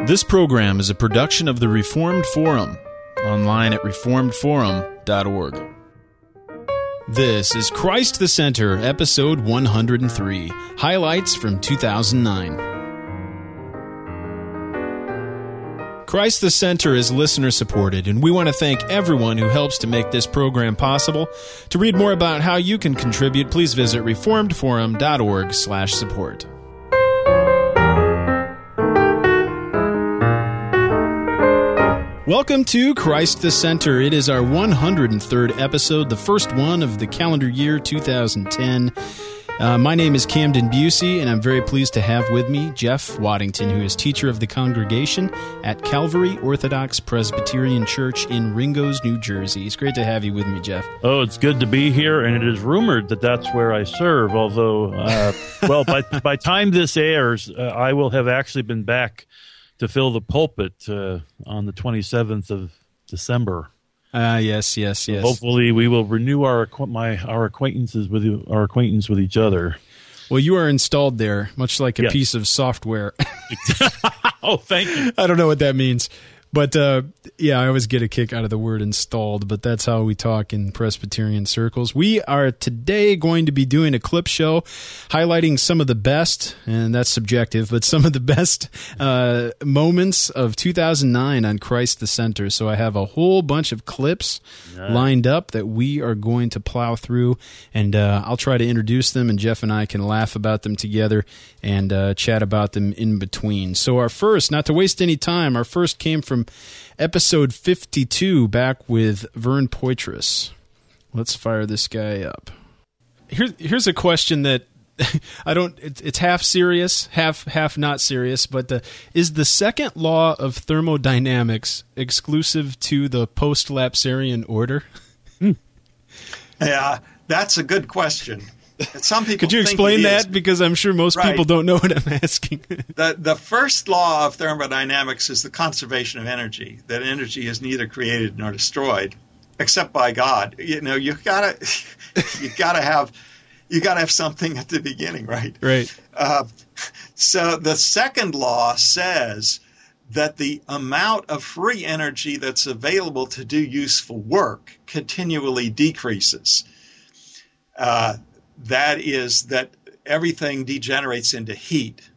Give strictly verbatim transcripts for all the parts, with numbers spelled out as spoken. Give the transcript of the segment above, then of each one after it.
This program is a production of the Reformed Forum, online at reformed forum dot org. This is Christ the Center, episode one hundred three, highlights from two thousand nine. Christ the Center is listener-supported, and we want to thank everyone who helps to make this program possible. To read more about how you can contribute, please visit reformed forum dot org slash support. Welcome to Christ the Center. It is our one hundred third episode, the first one of the calendar year two thousand ten. Uh, my name is Camden Busey, and I'm very pleased to have with me Jeff Waddington, who is teacher of the congregation at Calvary Orthodox Presbyterian Church in Ringgoes, New Jersey. It's great to have you with me, Jeff. Oh, it's good to be here, and it is rumored that that's where I serve, although, uh, well, by by time this airs, uh, I will have actually been back to fill the pulpit uh, on the twenty-seventh of December. Ah, uh, yes, yes, yes. So hopefully, we will renew our my our acquaintances with you, our acquaintance with each other. Well, you are installed there, much like a yes. piece of software. Oh, thank you. I don't know what that means. But, uh, yeah, I always get a kick out of the word installed, but that's how we talk in Presbyterian circles. We are today going to be doing a clip show highlighting some of the best, and that's subjective, but some of the best uh, moments of two thousand nine on Christ the Center. So I have a whole bunch of clips nice. lined up that we are going to plow through, and uh, I'll try to introduce them, and Jeff and I can laugh about them together and uh, chat about them in between. So our first, not to waste any time, our first came from episode fifty-two, back with Vern Poitras. Let's fire this guy up. Here, here's a question that I don't. It's, it's half serious, half half not serious. But uh, is the second law of thermodynamics exclusive to the post-Lapsarian order? Yeah, that's a good question. Some people Could you think explain it that? is. Because I'm sure most Right. people don't know what I'm asking. The the first law of thermodynamics is the conservation of energy. That energy is neither created nor destroyed, except by God. You know, you gotta you gotta have you gotta have something at the beginning, right? Right. Uh, so the second law says that the amount of free energy that's available to do useful work continually decreases. Uh, That is that everything degenerates into heat.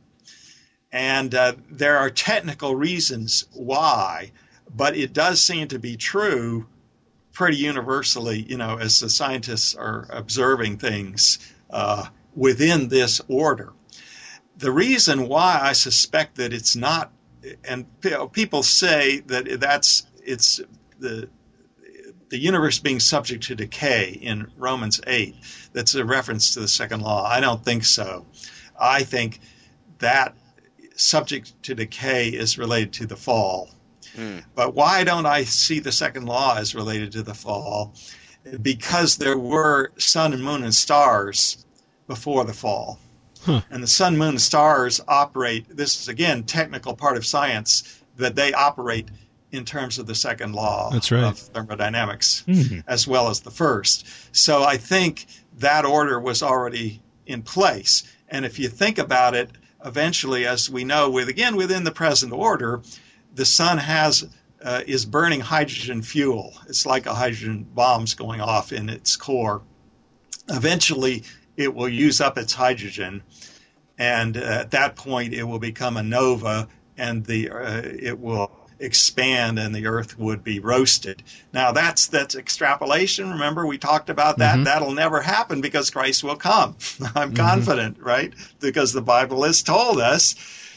And uh, there are technical reasons why, but it does seem to be true pretty universally, you know, as the scientists are observing things uh, within this order. The reason why I suspect that it's not, and people say that that's, it's the, the universe being subject to decay in Romans eight, that's a reference to the second law. I don't think so. I think that subject to decay is related to the fall. Mm. But why don't I see the second law as related to the fall? Because there were sun and moon and stars before the fall. Huh. And the sun, moon, and stars operate, this is again technical part of science, that they operate in terms of the second law That's right. of thermodynamics, mm-hmm. as well as the first. So I think that order was already in place. And if you think about it, eventually, as we know, with again within the present order, the sun has uh, is burning hydrogen fuel. It's like a hydrogen bomb's going off in its core. Eventually, it will use up its hydrogen, and uh, at that point, it will become a nova, and the uh, it will expand and the earth would be roasted. Now that's that's extrapolation. Remember, we talked about that. Mm-hmm. That'll never happen because Christ will come. I'm mm-hmm. confident, right? Because the Bible has told us.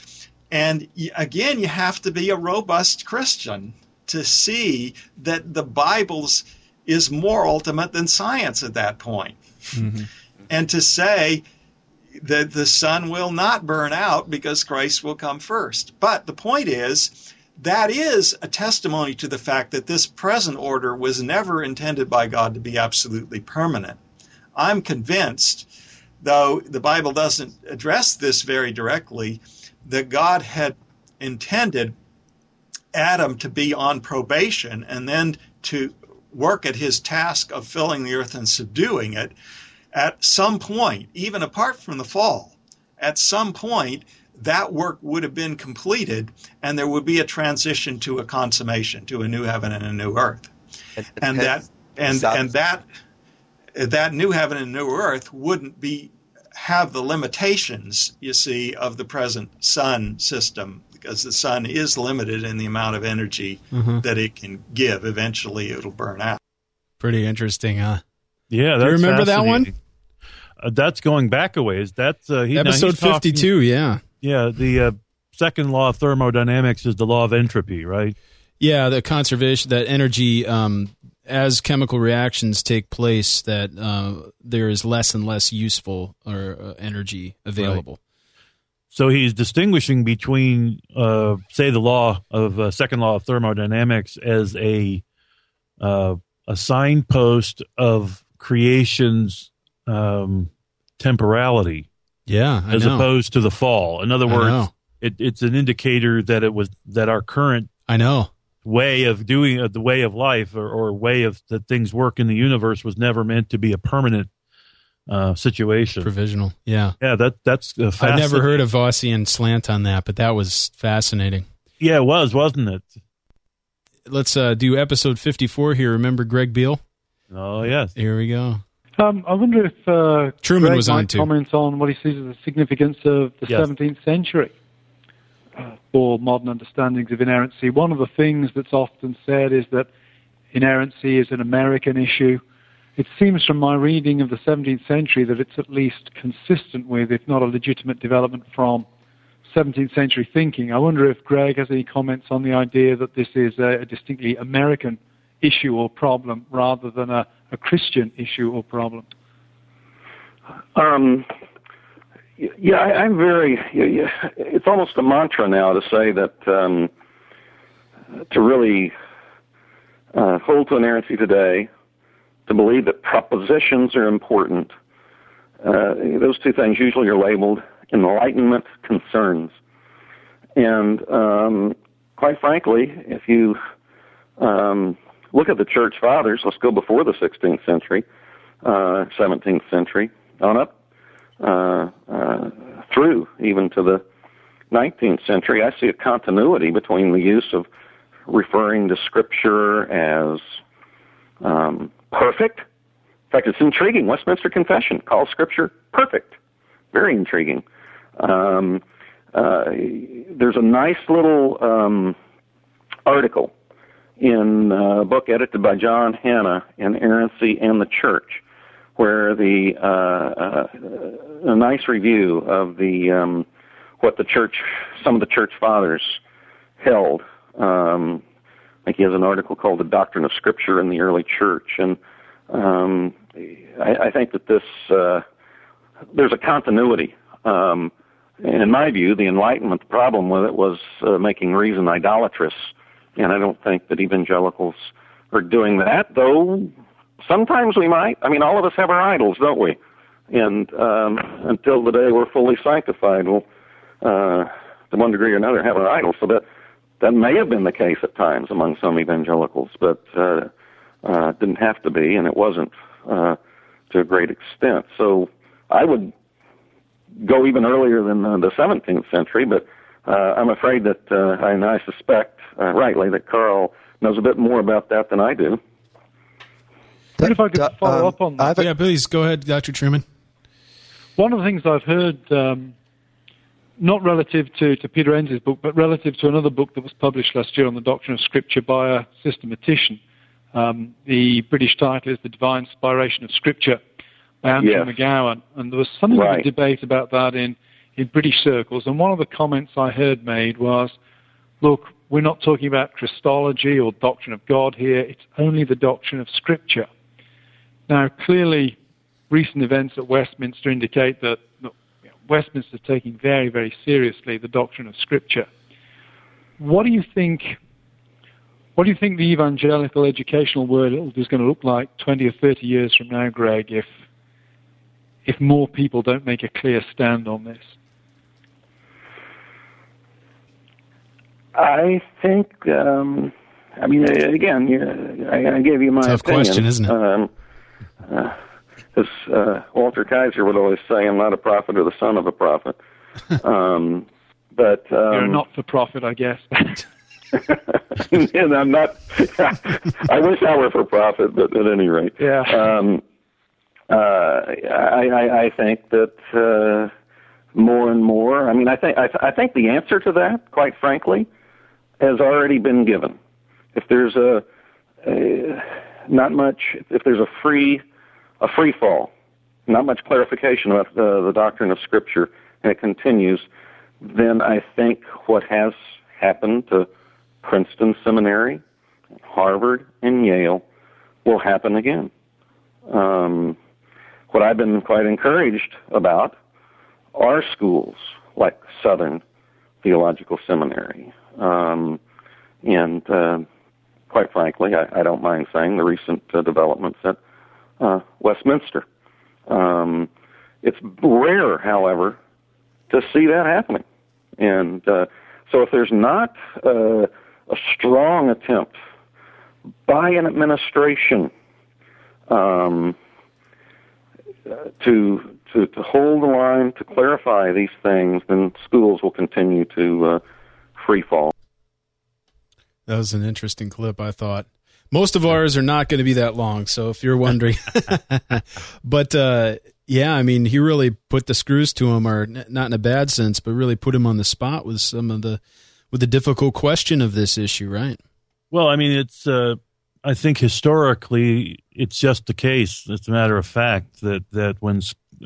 And again, you have to be a robust Christian to see that the Bible's is more ultimate than science at that point. Mm-hmm. And to say that the sun will not burn out because Christ will come first. But the point is, that is a testimony to the fact that this present order was never intended by God to be absolutely permanent. I'm convinced, though the Bible doesn't address this very directly, that God had intended Adam to be on probation and then to work at his task of filling the earth and subduing it. At some point, even apart from the fall, at some point, that work would have been completed, and there would be a transition to a consummation, to a new heaven and a new earth. And that and and that that new heaven and new earth wouldn't be have the limitations, you see, of the present sun system, because the sun is limited in the amount of energy mm-hmm. that it can give. Eventually, it'll burn out. Pretty interesting, huh? Yeah, that's do you remember that one? Uh, that's going back a ways. That's uh, he, episode fifty-two. Talking, yeah, yeah. The uh, second law of thermodynamics is the law of entropy, right? Yeah, the conservation, that energy, um, as chemical reactions take place, that uh, there is less and less useful or uh, energy available. Right. So he's distinguishing between, uh, say, the law of uh, second law of thermodynamics as a uh, a signpost of creation's um, temporality, yeah, I as know. opposed to the fall. In other words, it, it's an indicator that it was that our current, I know. way of doing uh, the way of life or, or way of that things work in the universe was never meant to be a permanent uh, situation. Provisional, yeah. Yeah, that that's uh, I've never heard of Vossian slant on that, but that was fascinating. Yeah, it was, wasn't it? Let's uh, do episode fifty-four here. Remember Greg Beale? Oh, yes. Here we go. Um, I wonder if uh, Truman Greg was on might too. comment on what he sees as the significance of the yes. seventeenth century. For modern understandings of inerrancy. One of the things that's often said is that inerrancy is an American issue. It seems from my reading of the seventeenth century that it's at least consistent with, if not a legitimate development from seventeenth century thinking. I wonder if Greg has any comments on the idea that this is a, a distinctly American issue or problem rather than a, a Christian issue or problem. Um... Yeah, I, I'm very. Yeah, it's almost a mantra now to say that um, to really uh, hold to inerrancy today, to believe that propositions are important. Uh, those two things usually are labeled Enlightenment concerns, and um, quite frankly, if you um, look at the Church Fathers, let's go before the sixteenth century, uh, seventeenth century on up. Uh, uh, through even to the nineteenth century, I see a continuity between the use of referring to Scripture as um, perfect. In fact, it's intriguing. Westminster Confession calls Scripture perfect. Very intriguing. Um, uh, there's a nice little um, article in a book edited by John Hanna, Inerrancy and the Church, where the uh, uh, a nice review of the um, what the church, some of the church fathers held. Um, I think he has an article called "The Doctrine of Scripture in the Early Church," and um, I, I think that this uh, there's a continuity. Um, and in my view, the Enlightenment, the problem with it was uh, making reason idolatrous, and I don't think that evangelicals are doing that, though. Sometimes we might. I mean, all of us have our idols, don't we? And um, until the day we're fully sanctified, we'll, uh, to one degree or another, have our idols. So that that may have been the case at times among some evangelicals, but uh, uh, it didn't have to be, and it wasn't uh, to a great extent. So I would go even earlier than uh, the seventeenth century, but uh, I'm afraid that, uh, and I suspect uh, rightly, that Carl knows a bit more about that than I do. But if I could follow um, up on that. A, yeah, please, go ahead, Doctor Truman. One of the things I've heard, um, not relative to, to Peter Enns' book, but relative to another book that was published last year on the doctrine of Scripture by a systematician. Um, the British title is The Divine Inspiration of Scripture by Andrew yes. McGowan. And there was something right. of a debate about that in, in British circles. And one of the comments I heard made was, look, we're not talking about Christology or doctrine of God here. It's only the doctrine of Scripture. Now, clearly, recent events at Westminster indicate that look, Westminster is taking very, very seriously the doctrine of Scripture. What do you think? What do you think the evangelical educational world is going to look like twenty or thirty years from now, Greg? If if more people don't make a clear stand on this, I think. Um, I mean, again, I, I gave you my tough opinion. question, isn't it? Um, Uh, as uh, Walter Kaiser would always say, I'm not a prophet or the son of a prophet. um, But um, you're not for profit, I guess. And I'm not. I wish I were for profit, but at any rate, yeah. Um, uh, I, I, I think that uh, more and more. I mean, I think I, I think the answer to that, quite frankly, has already been given. If there's a, a not much, if there's a free a free fall, not much clarification about the, the doctrine of Scripture, and it continues, then I think what has happened to Princeton Seminary, Harvard, and Yale will happen again. Um, what I've been quite encouraged about are schools like Southern Theological Seminary. Um, and uh, quite frankly, I, I don't mind saying the recent uh, developments at uh, Westminster. Um, it's rare, however, to see that happening. And uh, so if there's not uh, a strong attempt by an administration um, to, to to hold the line, to clarify these things, then schools will continue to uh, free fall. That was an interesting clip, I thought. Most of ours are not going to be that long, so if you're wondering. But, uh, yeah, I mean, he really put the screws to him, or n- not in a bad sense, but really put him on the spot with some of the with the difficult question of this issue, right? Well, I mean, it's, uh, I think historically, it's just the case. It's a matter of fact that, that when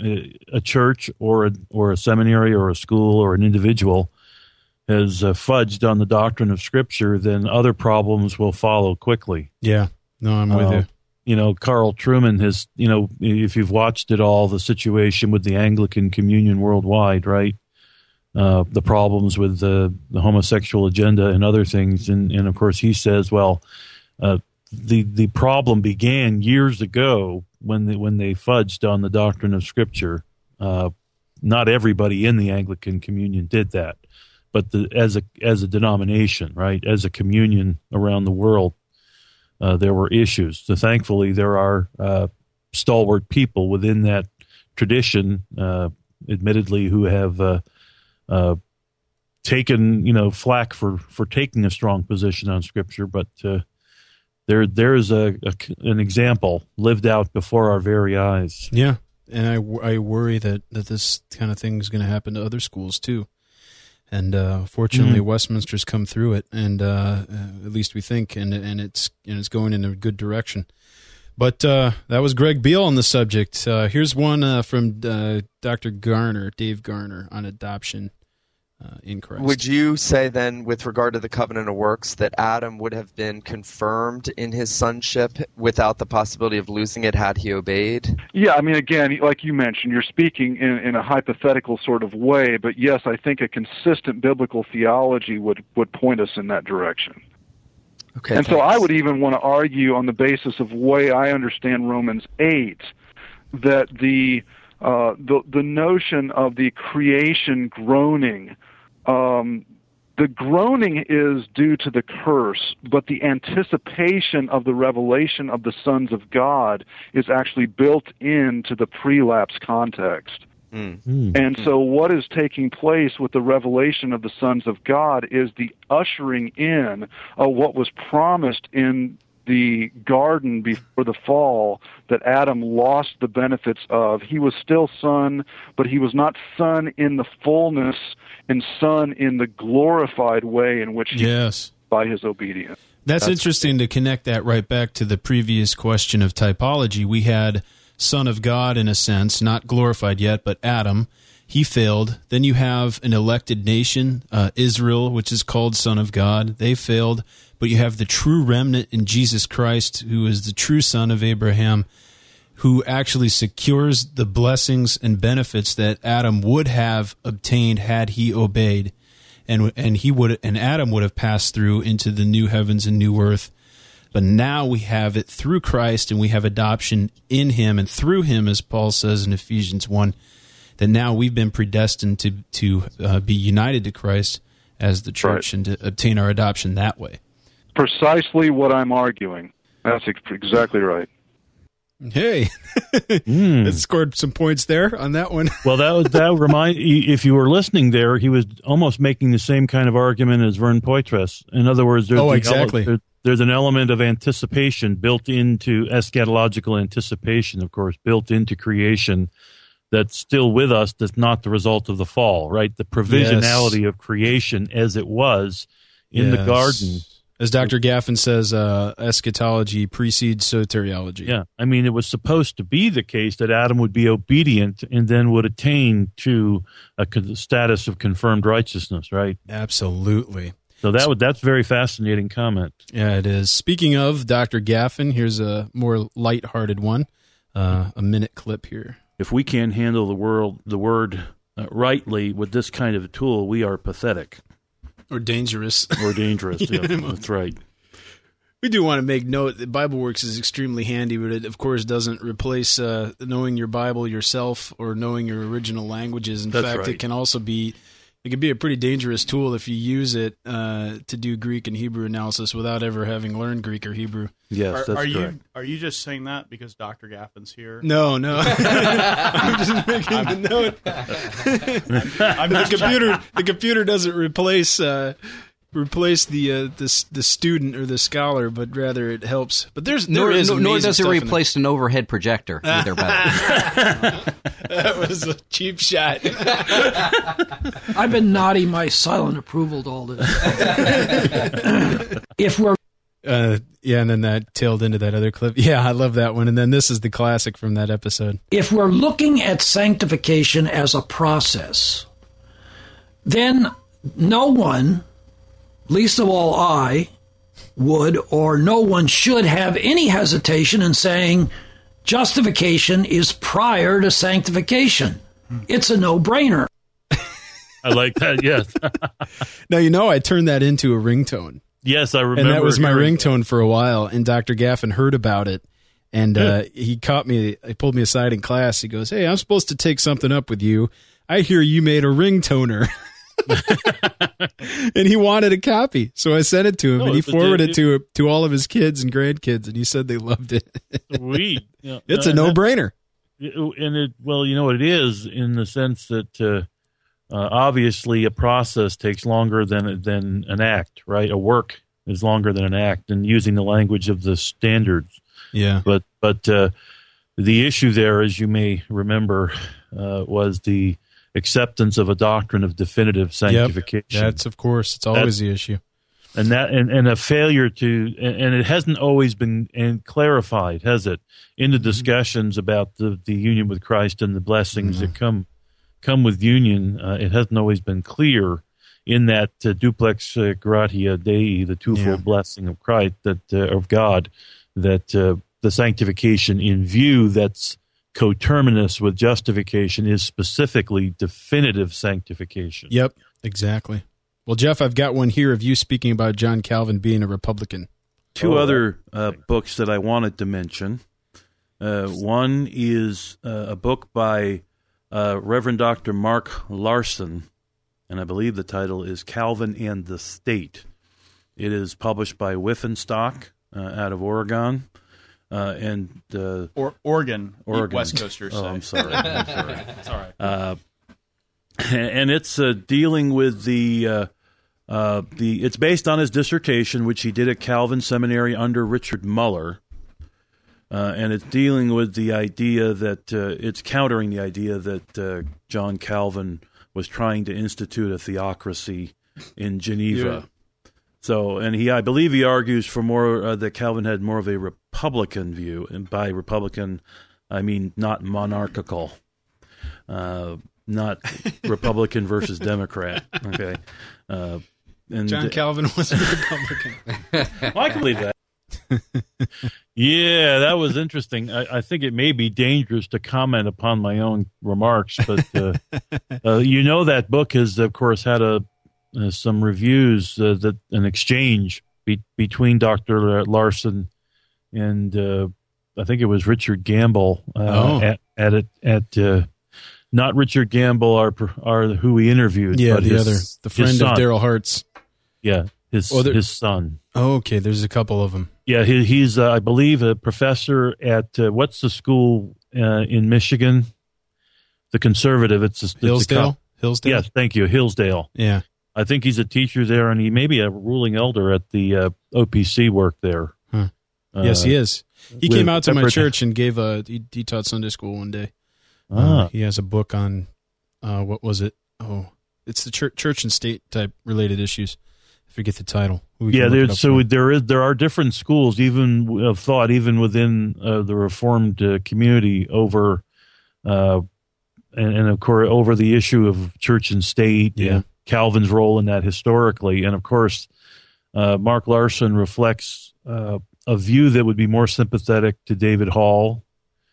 a church or a, or a seminary or a school or an individual has uh, fudged on the doctrine of Scripture, then other problems will follow quickly. Yeah, no, I'm with uh, you. You know, Carl Trueman has, you know, if you've watched it all, the situation with the Anglican Communion worldwide, right? Uh, the problems with the, the homosexual agenda and other things. And, and of course, he says, well, uh, the the problem began years ago when they, when they fudged on the doctrine of Scripture. Uh, not everybody in the Anglican Communion did that, but the, as a as a denomination, right, as a communion around the world, uh, there were issues. So thankfully, there are uh, stalwart people within that tradition, uh, admittedly, who have uh, uh, taken, you know, flack for, for taking a strong position on Scripture, but uh, there there is a, a an example lived out before our very eyes. Yeah, and I, I worry that, that this kind of thing is going to happen to other schools too. And uh, fortunately, mm-hmm. Westminster's come through it, and uh, at least we think, and and it's and it's going in a good direction. But uh, that was Greg Beale on the subject. Uh, here's one uh, from uh, Doctor Garner, Dave Garner, on adoption uh, in Christ. Would you say then, with regard to the covenant of works, that Adam would have been confirmed in his sonship without the possibility of losing it had he obeyed? Yeah, I mean, again, like you mentioned, you're speaking in, in a hypothetical sort of way, but yes, I think a consistent biblical theology would, would point us in that direction. Okay, and thanks. so I would even want to argue on the basis of the way I understand Romans eight that the uh, the, the notion of the creation groaning, um, the groaning is due to the curse, but the anticipation of the revelation of the sons of God is actually built into the prelapse context. Mm. Mm. And so what is taking place with the revelation of the sons of God is the ushering in of what was promised in the garden before the fall that Adam lost the benefits of. He was still son, but he was not son in the fullness and son in the glorified way in which he yes. by his obedience. That's, That's interesting to connect that right back to the previous question of typology. We had Son of God in a sense, not glorified yet, but Adam. He failed. Then you have an elected nation, uh, Israel, which is called Son of God. They failed. But you have the true remnant in Jesus Christ, who is the true son of Abraham, who actually secures the blessings and benefits that Adam would have obtained had he obeyed. And and he would and Adam would have passed through into the new heavens and new earth. But now we have it through Christ, and we have adoption in him and through him, as Paul says in Ephesians one, that now we've been predestined to to uh, be united to Christ as the church, right, and to obtain our adoption that way. Precisely what I'm arguing. That's exactly right. Hey, Mm. it scored some points there on that one. Well, that was that remind. If you were listening there, he was almost making the same kind of argument as Vern Poitras. In other words, there's Oh, the exactly. ele- there- there's an element of anticipation built into eschatological anticipation, of course, built into creation that's still with us. That's not the result of the fall, right? The provisionality of creation as it was in the Yes. garden. As Doctor Gaffin says, uh, eschatology precedes soteriology. Yeah, I mean, it was supposed to be the case that Adam would be obedient and then would attain to a con- status of confirmed righteousness, right? Absolutely. So that would that's a very fascinating comment. Yeah, it is. Speaking of Doctor Gaffin, here's a more lighthearted one, uh, a minute clip here. If we can't handle the world, the word uh, rightly with this kind of a tool, we are pathetic Or dangerous. or dangerous. Yeah, that's right. We do want to make note that BibleWorks is extremely handy, but it, of course, doesn't replace uh, knowing your Bible yourself or knowing your original languages. In That's fact, right. it can also be it can be a pretty dangerous tool if you use it uh, to do Greek and Hebrew analysis without ever having learned Greek or Hebrew. Yes, Are, that's are correct. you are you just saying that because Doctor Gaffin's here? No, no. I'm just making the note. I'm the just computer the computer doesn't replace uh, replace the uh, the the student or the scholar, but rather it helps. But there's there Nor, is nor, nor amazing does it stuff in replace an overhead projector either. By the way. That was a cheap shot. I've been nodding my silent approval to all this. If we're Uh, yeah, and then that tailed into that other clip. Yeah, I love that one. And then this is the classic from that episode. if we're looking at sanctification as a process, then no one, least of all I, would or no one should have any hesitation in saying justification is prior to sanctification. It's a no-brainer. I like that. Yes, Now, you know, I turned that into a ringtone. yes, I remember. And that was my hearing ringtone for a while. And Doctor Gaffin heard about it. And uh, he caught me, he pulled me aside in class. He goes, "Hey, I'm supposed to take something up with you. I hear you made a ringtoner." And he wanted a copy. So I sent it to him, No, and he it's a- forwarded it it- to to all of his kids and grandkids. And he said they loved it. that. Sweet. Yeah. It's Uh, a no-brainer. and it well, you know what it is in the sense that uh, uh, obviously a process takes longer than than an act, right? A work is longer than an act, and using the language of the standards. Yeah. But but uh, the issue there, as you may remember, uh, was the acceptance of a doctrine of definitive sanctification. That's, of course, it's always the issue. and that and, and a failure to and, and it hasn't always been and clarified, has it, in the discussions about the, the union with Christ and the blessings Mm-hmm. that come come with union. Uh, it hasn't always been clear in that uh, duplex uh, gratia Dei, the twofold Yeah. blessing of Christ, that uh, of God, that uh, the sanctification in view that's coterminous with justification is specifically definitive sanctification. Yep, exactly. Well, Jeff, I've got one here of you speaking about John Calvin being a Republican. Two Oh, other uh, books that I wanted to mention. Uh, one is uh, a book by uh, Reverend Doctor Mark Larson, and I believe the title is Calvin and the State. It is published by Whiffenstock uh, out of Oregon. Uh, and uh, Or Oregon, Oregon. West Coasters. Oh, say. I'm sorry. I'm sorry. It's all right. Uh, and it's uh, dealing with the uh, uh, the. It's based on his dissertation, which he did at Calvin Seminary under Richard Muller, uh, and it's dealing with the idea that uh, it's countering the idea that uh, John Calvin was trying to institute a theocracy in Geneva. So, and he, I believe, he argues for more uh, that Calvin had more of a Republican view, and by Republican, I mean not monarchical, uh, not Republican versus Democrat. Okay, uh, and John Calvin was a Republican. well, I can believe that. Yeah, that was interesting. I, I think it may be dangerous to comment upon my own remarks, but uh, uh, you know that book has, of course, had a uh, some reviews uh, that an exchange be, between Doctor Larson and uh, I think it was Richard Gamble uh, Oh. at at it at uh, not Richard Gamble, our our who we interviewed, Yeah, but the his- other, the his friend of son. Daryl Hart's. Yeah, his Oh, there- his son. Oh, okay, there's a couple of them. Yeah, he, he's, uh, I believe, a professor at, uh, what's the school uh, in Michigan? The conservative. It's, a, it's Hillsdale? A, Hillsdale? Yes, thank you, Hillsdale. Yeah. I think he's a teacher there, and he may be a ruling elder at the uh, O P C work there. Huh. Uh, yes, he is. He came out to my Pepper- church and gave a, he, he taught Sunday school one day. Ah. Uh, he has a book on, uh, what was it? Oh, it's the church, church and state type related issues. I forget the title. We Yeah, can look there, it up so for- there is there are different schools, even of thought, even within uh, the Reformed uh, community, over, uh, and, and of course over the issue of church and state, Yeah. and Calvin's role in that historically, and of course, uh, Mark Larson reflects uh, a view that would be more sympathetic to David Hall,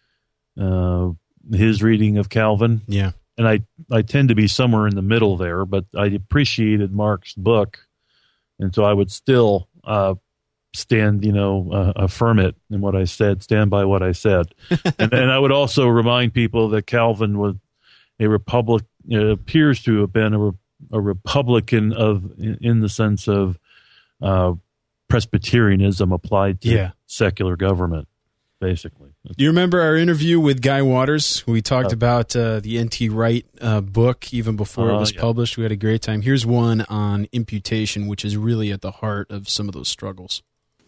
uh, his reading of Calvin. Yeah. And I, I tend to be somewhere in the middle there, but I appreciated Mark's book, and so I would still uh, stand, you know, uh, affirm it in what I said, stand by what I said. and, and I would also remind people that Calvin was a republic, it appears to have been a, re- a Republican of, in, in the sense of uh, Presbyterianism applied to Yeah. secular government, basically. Do you remember our interview with Guy Waters? We talked Uh, about uh, the N T Wright uh, book even before it Uh, was yeah. published. We had a great time. Here's one on imputation, which is really at the heart of some of those struggles.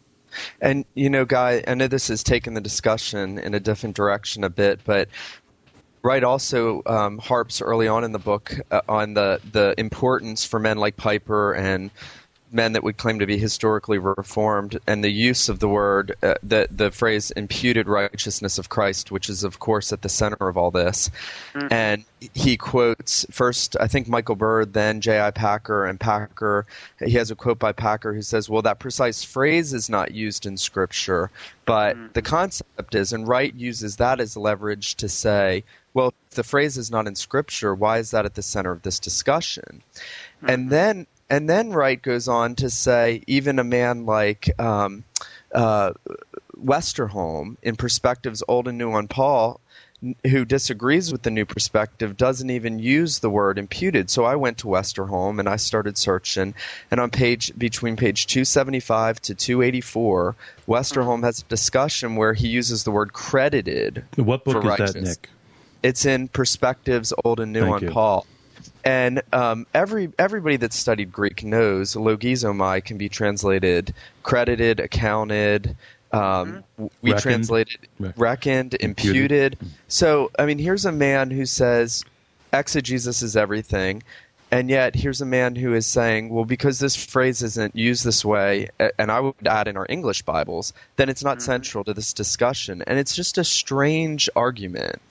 And, you know, Guy, I know this has taken the discussion in a different direction a bit, but Wright also um, harps early on in the book uh, on the, the importance for men like Piper and men that would claim to be historically reformed, and the use of the word, uh, the the phrase imputed righteousness of Christ, which is, of course, at the center of all this. Mm-hmm. And he quotes first, I think, Michael Bird, then J I. Packer, and Packer. He has a quote by Packer who says, well, that precise phrase is not used in Scripture, but mm-hmm. the concept is, and Wright uses that as leverage to say, well, if the phrase is not in Scripture, why is that at the center of this discussion? Mm-hmm. And then And then Wright goes on to say, even a man like um, uh, Westerholm, in Perspectives Old and New on Paul, n- who disagrees with the new perspective, doesn't even use the word imputed. So I went to Westerholm and I started searching, and on page between page two seventy-five to two eighty-four, Westerholm has a discussion where he uses the word credited. What book for is that, righteousness. Nick? It's in Perspectives Old and New Thank on you. Paul. And um, every everybody that's studied Greek knows logizomai can be translated credited, accounted. Um, Mm-hmm. we Reckoned. translated Re- reckoned, imputed. So, I mean, here's a man who says exegesis is everything. And yet, here's a man who is saying, well, because this phrase isn't used this way, and I would add in our English Bibles, then it's not mm-hmm. central to this discussion. And it's just a strange argument.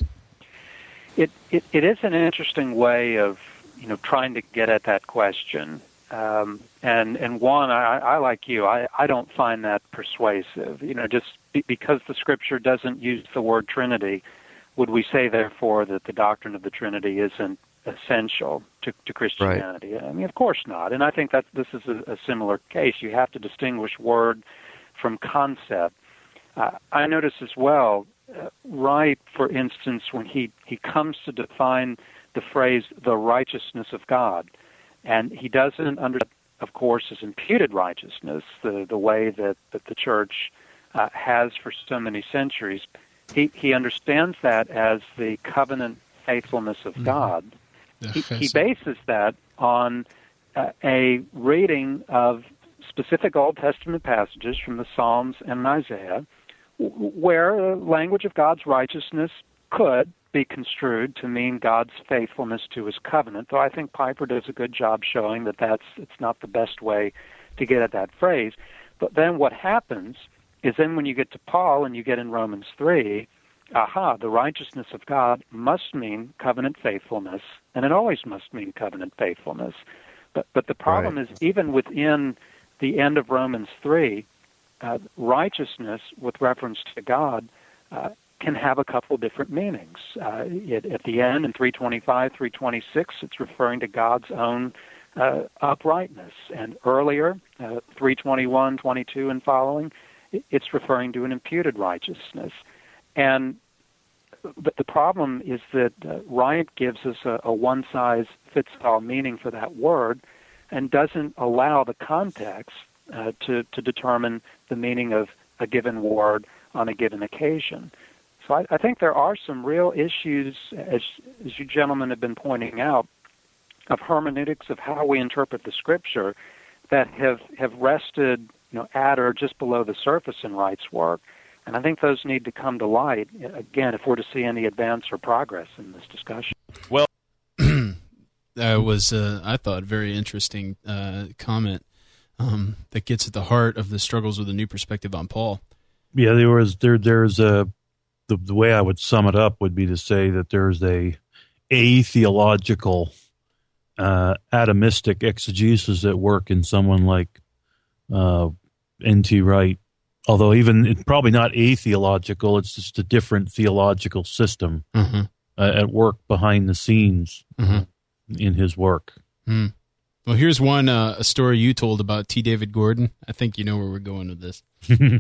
It, it it is an interesting way of, you know, trying to get at that question. Um, and and one, I, I like you, I, I don't find that persuasive. You know, just be, because the Scripture doesn't use the word Trinity, would we say, therefore, that the doctrine of the Trinity isn't essential to, to Christianity? Right. I mean, of course not. And I think that this is a, a similar case. You have to distinguish word from concept. Uh, I notice as well, uh, Wright, for instance, when he, he comes to define the phrase, the righteousness of God, and he doesn't understand, of course, as imputed righteousness, the, the way that, that the church uh, has for so many centuries. He, he understands that as the covenant faithfulness of mm-hmm. God. He, he bases that on uh, a reading of specific Old Testament passages from the Psalms and Isaiah, w- where the language of God's righteousness could be construed to mean God's faithfulness to his covenant, though I think Piper does a good job showing that that's it's not the best way to get at that phrase. But then what happens is then when you get to Paul and you get in Romans three, aha, the righteousness of God must mean covenant faithfulness, and it always must mean covenant faithfulness. But but the problem right. is even within the end of Romans three, uh, righteousness with reference to God uh, can have a couple different meanings. Uh, it, at the end, in three twenty-five, three twenty-six, it's referring to God's own uh, uprightness. And earlier, uh, three twenty-one, twenty-two and following, it's referring to an imputed righteousness. And but the problem is that uh, Wright gives us a, a one-size-fits-all meaning for that word and doesn't allow the context uh, to, to determine the meaning of a given word on a given occasion. So I, I think there are some real issues, as, as you gentlemen have been pointing out, of hermeneutics, of how we interpret the Scripture, that have, have rested, you know, at or just below the surface in Wright's work. And I think those need to come to light, again, if we're to see any advance or progress in this discussion. Well, that was, uh, I thought, a very interesting uh, comment um, that gets at the heart of the struggles with a new perspective on Paul. Yeah, there was there. There's a the, the way I would sum it up would be to say that there's a atheological, uh, atomistic exegesis at work in someone like uh, N T Wright. Although even it's probably not atheological, it's just a different theological system mm-hmm. uh, at work behind the scenes mm-hmm. in his work. Mm. Well, here's one uh, a story you told about T. David Gordon. I think you know where we're going with this.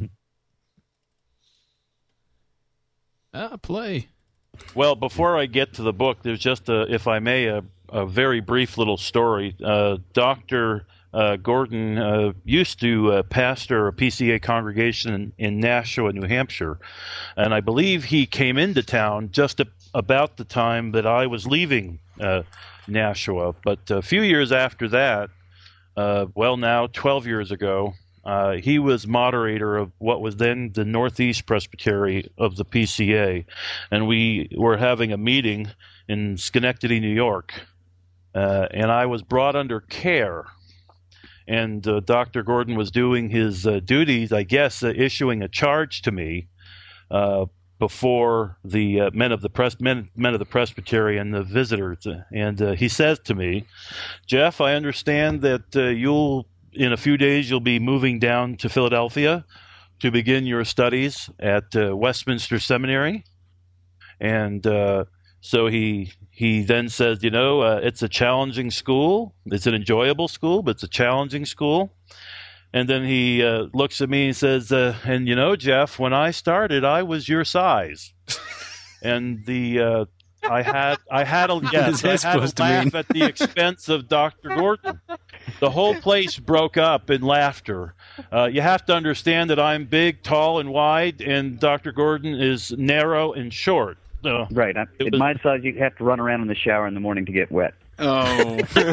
ah, play. Well, before I get to the book, there's just, a, if I may, a, a very brief little story. Uh, Doctor Uh, Gordon uh, used to uh, pastor a P C A congregation in, in Nashua, New Hampshire, and I believe he came into town just a, about the time that I was leaving uh, Nashua. But a few years after that, uh, well, now twelve years ago, uh, he was moderator of what was then the Northeast Presbytery of the P C A, and we were having a meeting in Schenectady, New York, uh, and I was brought under care. And uh, Doctor Gordon was doing his uh, duties, I guess, uh, issuing a charge to me uh, before the uh, men of the pres- men, men of the Presbytery and the visitors. And uh, he says to me, "Jeff, I understand that uh, you'll in a few days you'll be moving down to Philadelphia to begin your studies at uh, Westminster Seminary." And uh, so he. He then says, you know, uh, it's a challenging school. It's an enjoyable school, but it's a challenging school. And then he uh, looks at me and says, uh, and you know, Jeff, when I started, I was your size. And the uh, I had I had a, yes, I had a laugh at the expense of Doctor Gordon. The whole place broke up in laughter. Uh, you have to understand that I'm big, tall, and wide, and Doctor Gordon is narrow and short. Uh, right. At was, my size, you have to run around in the shower in the morning to get wet. Oh.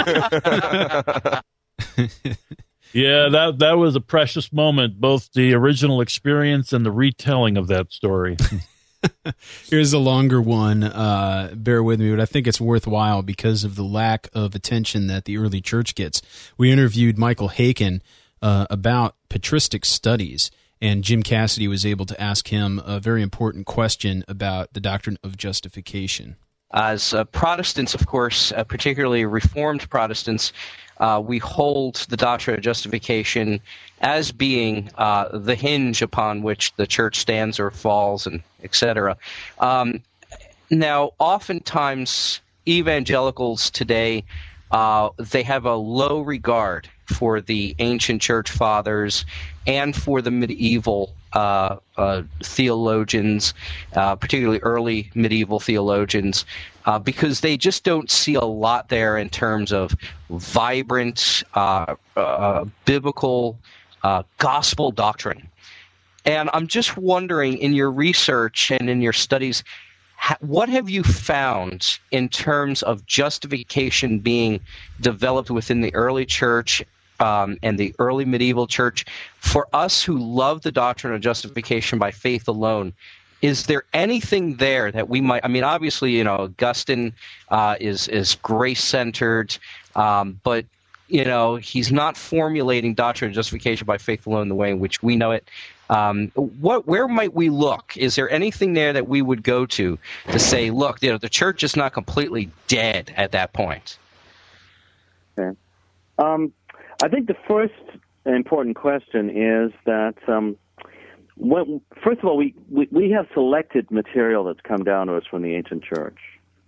Yeah, that that was a precious moment, both the original experience and the retelling of that story. Here's a longer one. Uh, bear with me, but I think it's worthwhile because of the lack of attention that the early church gets. We interviewed Michael Haykin uh, about patristic studies, and Jim Cassidy was able to ask him a very important question about the doctrine of justification. As uh, Protestants, of course, uh, particularly Reformed Protestants, uh, we hold the doctrine of justification as being uh, the hinge upon which the church stands or falls, and et cetera. Um, now, oftentimes, evangelicals today, uh, they have a low regard for the ancient church fathers and for the medieval uh, uh, theologians, uh, particularly early medieval theologians, uh, because they just don't see a lot there in terms of vibrant uh, uh, biblical uh, gospel doctrine. And I'm just wondering, in your research and in your studies, what have you found in terms of justification being developed within the early church um, and the early medieval church? For us who love the doctrine of justification by faith alone, is there anything there that we might – I mean, obviously, you know, Augustine uh, is, is grace-centered, um, but, you know, he's not formulating doctrine of justification by faith alone the way in which we know it. Um, what, where might we look? Is there anything there that we would go to to say, look, you know, the church is not completely dead at that point? Okay. Um, I think the first important question is that, um, when, first of all, we, we, we have selected material that's come down to us from the ancient church.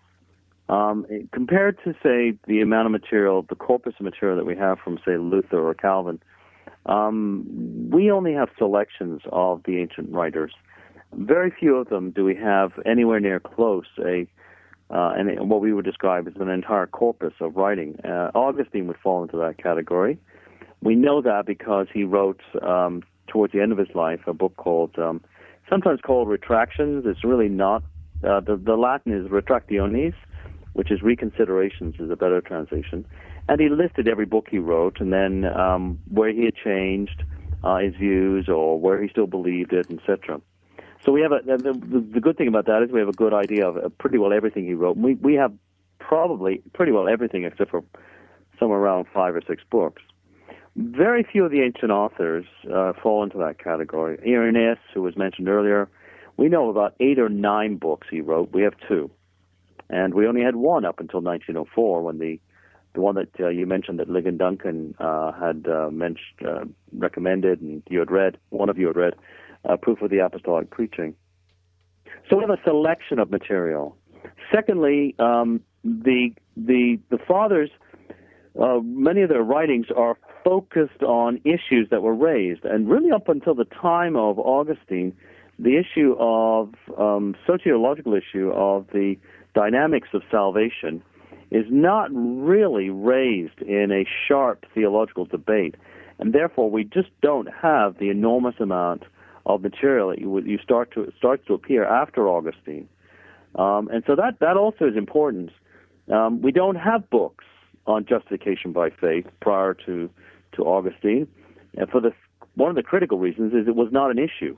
Um, compared to, say, the amount of material, the corpus of material that we have from, say, Luther or Calvin, Um, we only have selections of the ancient writers. Very few of them do we have anywhere near close a uh, and what we would describe as an entire corpus of writing. Uh, Augustine would fall into that category. We know that because he wrote um, towards the end of his life, a book called, um, sometimes called Retractions. It's really not. Uh, the, the Latin is Retractiones, which is Reconsiderations is a better translation. And he listed every book he wrote, and then um, where he had changed uh, his views or where he still believed it, et cetera. So we have a, the, the, the good thing about that is we have a good idea of uh, pretty well everything he wrote. We, we have probably pretty well everything except for somewhere around five or six books. Very few of the ancient authors uh, fall into that category. Irenaeus, who was mentioned earlier, we know about eight or nine books he wrote. We have two. And we only had one up until nineteen oh four, when the the one that uh, you mentioned that Ligon Duncan uh, had uh, mentioned, uh, recommended, and you had read, one of you had read, uh, Proof of the Apostolic Preaching. So we have a selection of material. Secondly, um, the the the fathers, uh, many of their writings are focused on issues that were raised, and really up until the time of Augustine, the issue of um, sociological issue of the dynamics of salvation is not really raised in a sharp theological debate, and therefore we just don't have the enormous amount of material that you, you start to starts to appear after Augustine, um, and so that that also is important. Um, we don't have books on justification by faith prior to to Augustine, and for the one of the critical reasons is it was not an issue.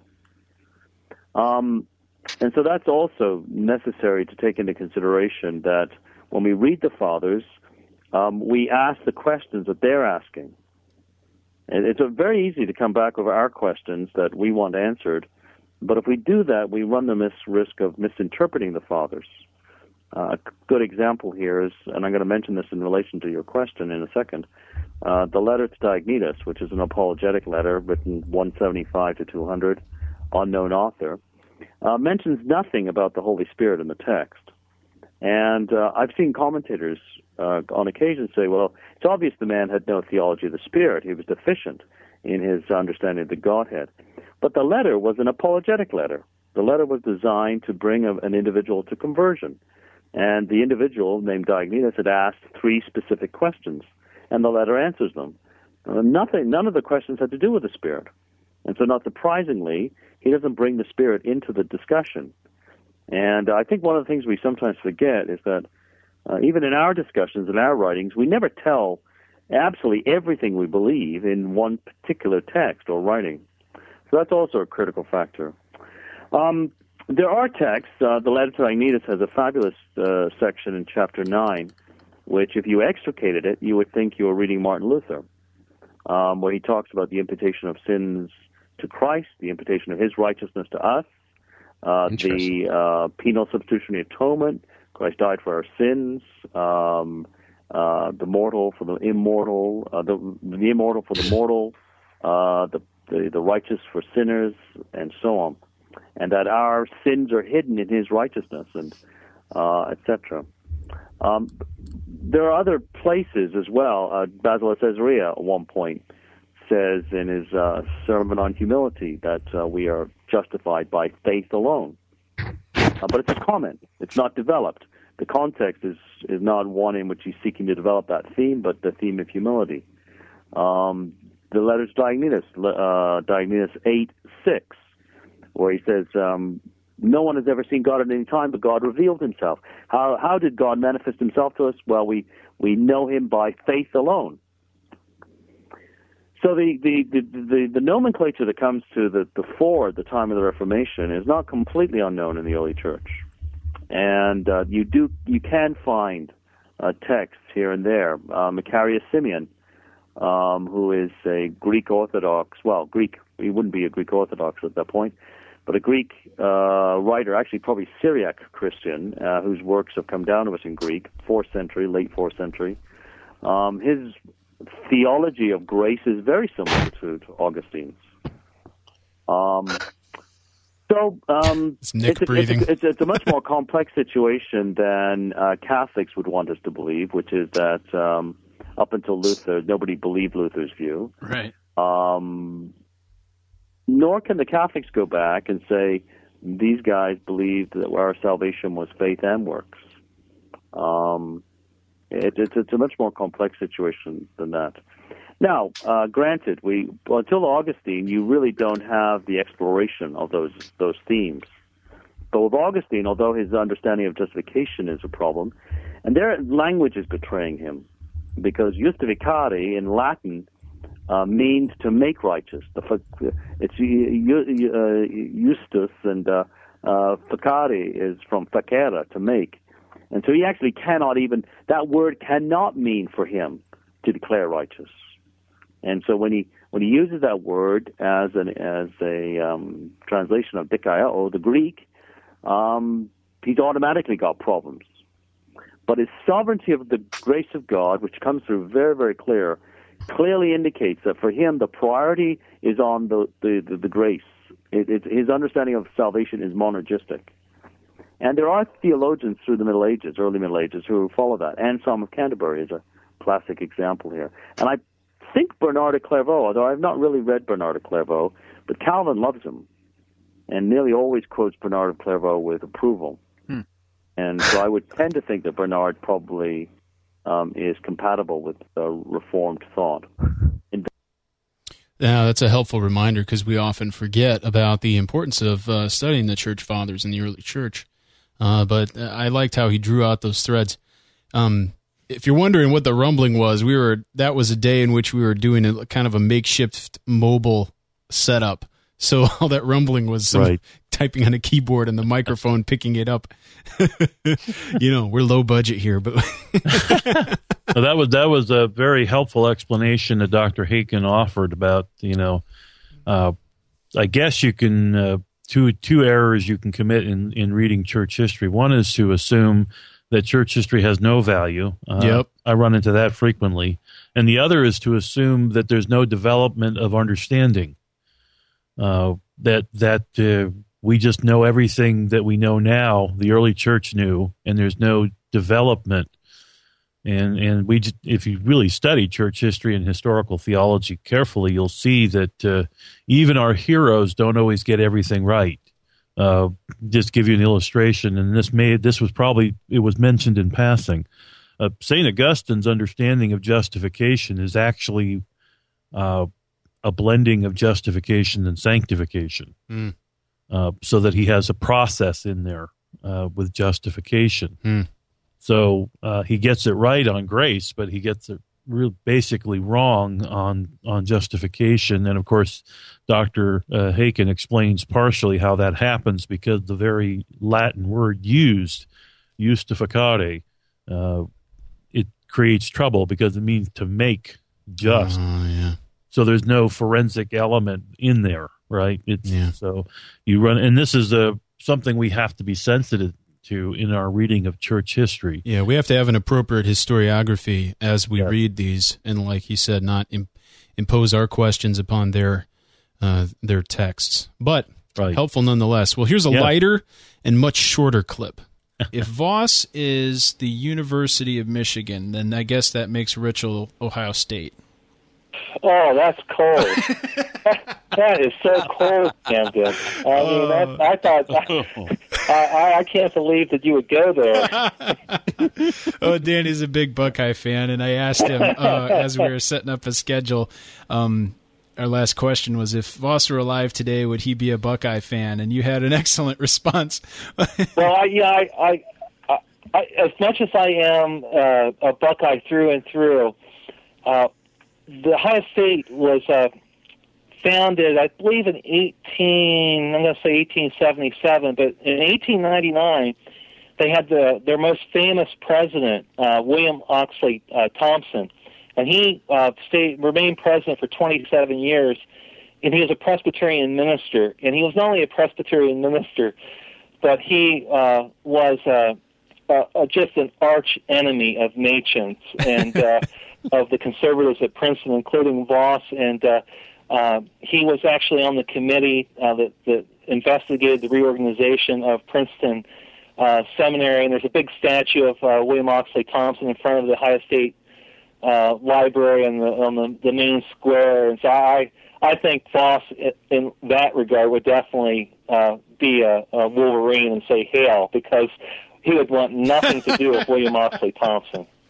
Um, and so that's also necessary to take into consideration, that when we read the Fathers, um, we ask the questions that they're asking. And it's very easy to come back over our questions that we want answered, but if we do that, we run the mis- risk of misinterpreting the Fathers. Uh, a good example here is, and I'm going to mention this in relation to your question in a second, uh, the letter to Diognetus, which is an apologetic letter written one seventy-five to two hundred, unknown author, uh, mentions nothing about the Holy Spirit in the text. And uh, I've seen commentators uh, on occasion say, well, it's obvious the man had no theology of the Spirit. He was deficient in his understanding of the Godhead. But the letter was an apologetic letter. The letter was designed to bring a, an individual to conversion. And the individual named Diognetus had asked three specific questions, and the letter answers them. Uh, nothing, none of the questions had to do with the Spirit. And so not surprisingly, he doesn't bring the Spirit into the discussion. And I think one of the things we sometimes forget is that uh, even in our discussions, in our writings, we never tell absolutely everything we believe in one particular text or writing. So that's also a critical factor. Um, there are texts. Uh, the letter to Diognetus has a fabulous uh, section in chapter nine, which if you extricated it, you would think you were reading Martin Luther, um, where he talks about the imputation of sins to Christ, the imputation of his righteousness to us, uh, the uh, penal substitutionary atonement. Christ died for our sins, um, uh, the mortal for the immortal, uh, the, the immortal for the mortal, uh, the, the the righteous for sinners, and so on, and that our sins are hidden in his righteousness, and uh, et cetera. Um, there are other places as well. Uh, Basil of Caesarea at one point says in his uh, Sermon on Humility that uh, we are justified by faith alone. Uh, but it's a comment. It's not developed. The context is, is not one in which he's seeking to develop that theme, but the theme of humility. Um, the letters Diognetus, uh, Diognetus eight six, where he says, um, no one has ever seen God at any time, but God revealed himself. How how did God manifest himself to us? Well, we, we know him by faith alone. So the, the, the, the, the nomenclature that comes to the, the fore at the time of the Reformation is not completely unknown in the early church. And uh, you do you can find uh, texts here and there. Uh, Macarius Simeon, um, who is a Greek Orthodox, well, Greek, he wouldn't be a Greek Orthodox at that point, but a Greek uh, writer, actually probably Syriac Christian, uh, whose works have come down to us in Greek, fourth century, late fourth century. Um, his theology of grace is very similar to, to Augustine's. Um, so um, it's, Nick it's, a, breathing. it's, a, it's, a, it's a much more complex situation than uh, Catholics would want us to believe, which is that um, up until Luther, nobody believed Luther's view. Right. Um, nor can the Catholics go back and say these guys believed that our salvation was faith and works. Um, It, it's, it's a much more complex situation than that. Now, uh, granted, we well, until Augustine, you really don't have the exploration of those those themes. But with Augustine, although his understanding of justification is a problem, and their language is betraying him, because justificare in Latin uh, means to make righteous. The, it's uh, justus, and uh, uh, facere is from facere, to make. And so he actually cannot even, that word cannot mean for him to declare righteous. And so when he when he uses that word as an as a um, translation of dikaiō, the Greek, um, he's automatically got problems. But his sovereignty of the grace of God, which comes through very, very clear, clearly indicates that for him the priority is on the, the, the, the grace. It, it, his understanding of salvation is monergistic. And there are theologians through the Middle Ages, early Middle Ages, who follow that. Anselm of Canterbury is a classic example here. And I think Bernard of Clairvaux, although I've not really read Bernard of Clairvaux, but Calvin loves him and nearly always quotes Bernard of Clairvaux with approval. Hmm. And so I would tend to think that Bernard probably um, is compatible with uh, Reformed thought. In- Yeah, that's a helpful reminder, because we often forget about the importance of uh, studying the church fathers in the early church. Uh, but I liked how he drew out those threads. Um, if you're wondering what the rumbling was, we were that was a day in which we were doing a kind of a makeshift mobile setup. So all that rumbling was some right. typing on a keyboard and the microphone picking it up. You know, we're low budget here, but so that was that was a very helpful explanation that Doctor Haykin offered about, you know, uh, I guess you can uh, two two errors you can commit in, in reading church history. One is to assume that church history has no value. Uh, yep. I run into that frequently. And the other is to assume that there's no development of understanding, uh, that that uh, we just know everything that we know now, the early church knew, and there's no development. And and we, just, if you really study church history and historical theology carefully, you'll see that uh, even our heroes don't always get everything right. Uh, just give you an illustration, and this made this was probably it was mentioned in passing. Uh, Saint Augustine's understanding of justification is actually uh, a blending of justification and sanctification, mm. uh, so that he has a process in there uh, with justification. Mm. So uh, he gets it right on grace, but he gets it real basically wrong on on justification. And of course, Doctor Uh, Haykin explains partially how that happens, because the very Latin word used, justificare, uh, it creates trouble because it means to make just. Oh, yeah. So there's no forensic element in there, right? It's, yeah. So you run, and this is a something we have to be sensitive to in our reading of church history. Yeah, we have to have an appropriate historiography as we yes. read these, and like he said, not im- impose our questions upon their uh, their texts, but right. helpful nonetheless. Well, here's a yeah. lighter and much shorter clip. If Voss is the University of Michigan, then I guess that makes Ritchell Ohio State. Oh, that's cold. that, that is so cold, Camden. I mean, that, I thought, I, I, I can't believe that you would go there. Oh, Danny's a big Buckeye fan, and I asked him uh, as we were setting up a schedule. Um, our last question was, if Voss were alive today, would he be a Buckeye fan? And you had an excellent response. Well, I, yeah, I, I, I, I, as much as I am uh, a Buckeye through and through, uh, the Ohio State was uh, founded, I believe, in eighteen. I'm going to say eighteen seventy-seven, but in eighteen ninety-nine, they had the their most famous president, uh, William Oxley uh, Thompson, and he uh, stayed remained president for twenty-seven years. And he was a Presbyterian minister, and he was not only a Presbyterian minister, but he uh, was uh, uh, just an arch enemy of Machen and. Uh, of the conservatives at Princeton, including Voss, and uh, uh, he was actually on the committee uh, that, that investigated the reorganization of Princeton uh, Seminary, and there's a big statue of uh, William Oxley Thompson in front of the Ohio State uh, Library on the, on the, the main square, and so I, I think Voss, in that regard, would definitely uh, be a, a Wolverine and say hail, because he would want nothing to do with William Oxley Thompson.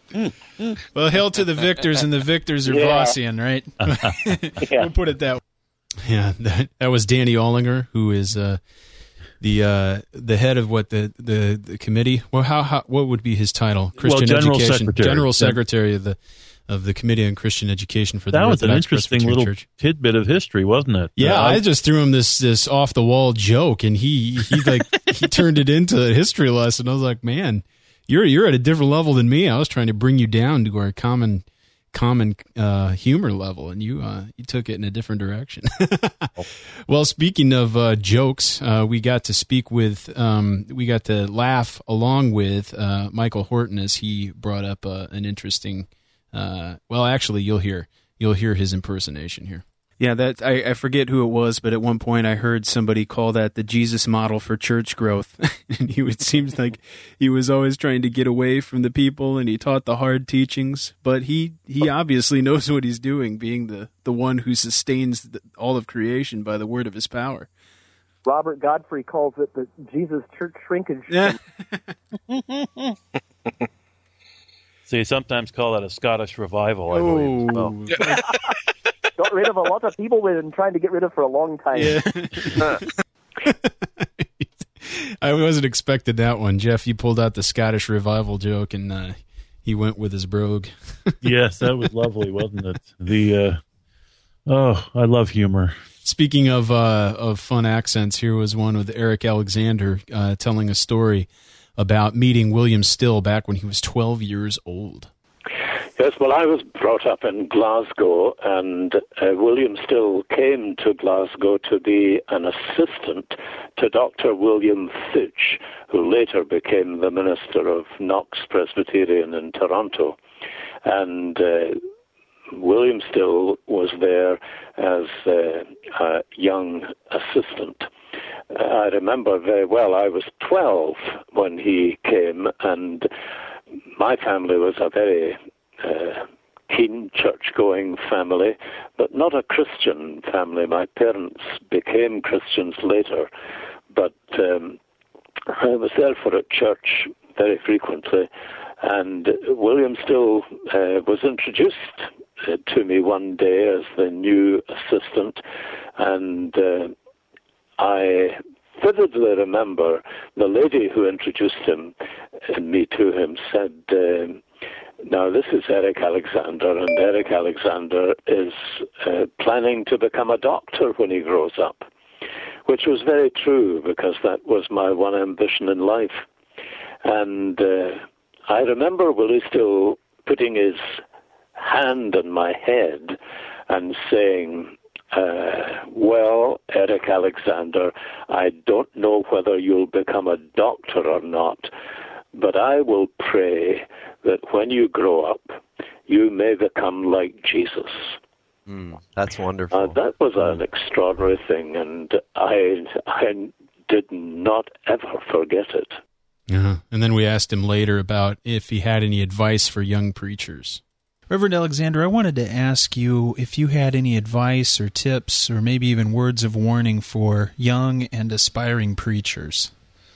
Well, hail to the victors, and the victors are Yeah. Vossian, right? Yeah. We'll put it that way. Yeah, that, that was Danny Ollinger, who is uh, the uh, the head of what the, the, the committee. Well, how, how what would be his title? Christian General Education, Secretary. General Yeah. Secretary of the of the Committee on Christian Education for the That was an Orthodox interesting Presbyterian little Church. tidbit of history, wasn't it? Yeah, Uh, I just threw him this this off the wall joke, and he he like he turned it into a history lesson. I was like, man, you're you're at a different level than me. I was trying to bring you down to our common common uh, humor level, and you uh, you took it in a different direction. Well, speaking of uh, jokes, uh, we got to speak with um, we got to laugh along with uh, Michael Horton as he brought up uh, an interesting. Uh, well, actually, you'll hear you'll hear his impersonation here. Yeah, that I, I forget who it was, but at one point I heard somebody call that the Jesus model for church growth. And he would seems like he was always trying to get away from the people, and he taught the hard teachings. But he, he obviously knows what he's doing, being the, the one who sustains the, all of creation by the word of his power. Robert Godfrey calls it the Jesus church shrinkage. Yeah. So you sometimes call that a Scottish revival, I believe. Oh. as well. Got rid of a lot of people we've been trying to get rid of for a long time. Yeah. I wasn't expecting that one. Jeff, you pulled out the Scottish revival joke, and uh, he went with his brogue. Yes, that was lovely, wasn't it? The uh, oh, I love humor. Speaking of uh, of fun accents, here was one with Eric Alexander uh, telling a story about meeting William Still back when he was twelve years old. Yes, well, I was brought up in Glasgow, and uh, William Still came to Glasgow to be an assistant to Doctor William Fitch, who later became the minister of Knox Presbyterian in Toronto. And uh, William Still was there as uh, a young assistant. I remember very well, I was twelve when he came, and my family was a very Uh, keen church-going family, but not a Christian family. My parents became Christians later, but um, I was there for a church very frequently, and William Still uh, was introduced uh, to me one day as the new assistant, and uh, I vividly remember the lady who introduced him, uh, me to him said, uh, now, this is Eric Alexander, and Eric Alexander is uh, planning to become a doctor when he grows up, which was very true because that was my one ambition in life. And uh, I remember Willie Still putting his hand on my head and saying, uh, well, Eric Alexander, I don't know whether you'll become a doctor or not, but I will pray that when you grow up, you may become like Jesus. Mm, that's wonderful. Uh, that was an extraordinary thing, and I, I did not ever forget it. Uh-huh. And then we asked him later about if he had any advice for young preachers. Reverend Alexander, I wanted to ask you if you had any advice or tips or maybe even words of warning for young and aspiring preachers.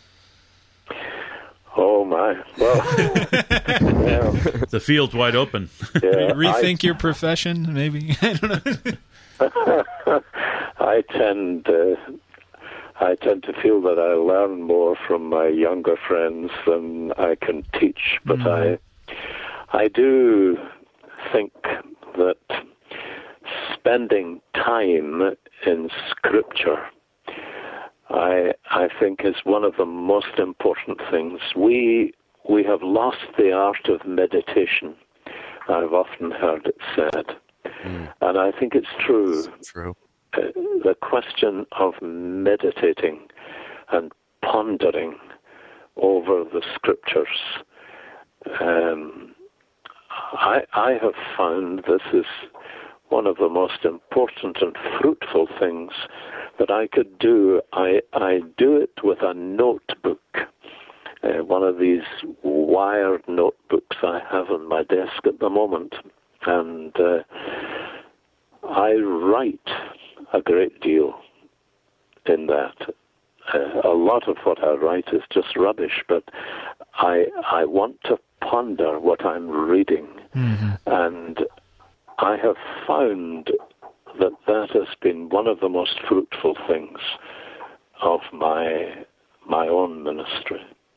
Oh, my. Well, yeah. The field's wide open. Yeah, Rethink I, your profession, maybe? I don't know. I tend uh, I tend to feel that I learn more from my younger friends than I can teach, but mm. I I do think that spending time in Scripture, I I think, is one of the most important things. We we have lost the art of meditation. I've often heard it said, mm. and I think it's true. It's true. Uh, the question of meditating and pondering over the Scriptures. Um, I I have found this is one of the most important and fruitful things that I could do. I, I do it with a notebook, uh, one of these wired notebooks I have on my desk at the moment, and uh, I write a great deal in that. Uh, a lot of what I write is just rubbish, but I I want to ponder what I'm reading. Mm-hmm. And I have found that that has been one of the most fruitful things of my my own ministry.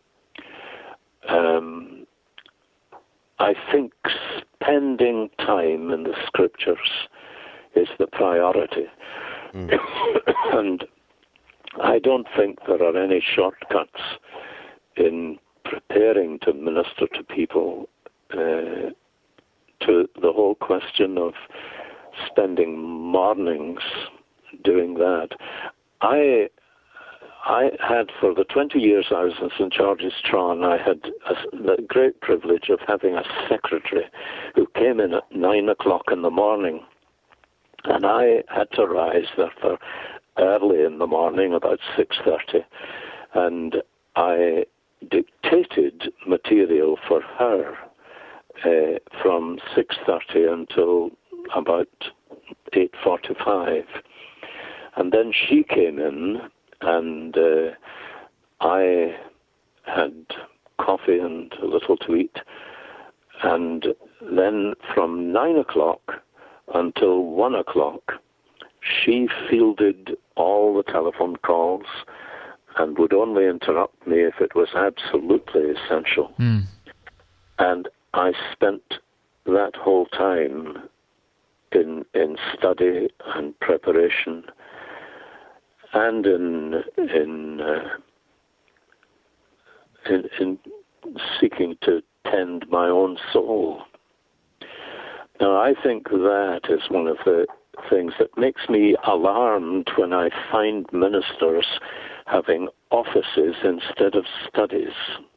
Um, I think spending time in the Scriptures is the priority. Mm. And I don't think there are any shortcuts in preparing to minister to people, uh, to the whole question of spending mornings doing that. I I had, for the twenty years I was in Saint George's Tron, I had a, the great privilege of having a secretary who came in at nine o'clock in the morning, and I had to rise therefore early in the morning, about six thirty, and I dictated material for her uh, from six thirty until about eight forty-five. And then she came in, and uh, I had coffee and a little to eat. And then from nine o'clock until one o'clock, she fielded all the telephone calls and would only interrupt me if it was absolutely essential. Mm. And I spent that whole time in in study and preparation, and in in uh, in, in seeking to tend my own soul. Now, I think that is one of the things that makes me alarmed when I find ministers having offices instead of studies.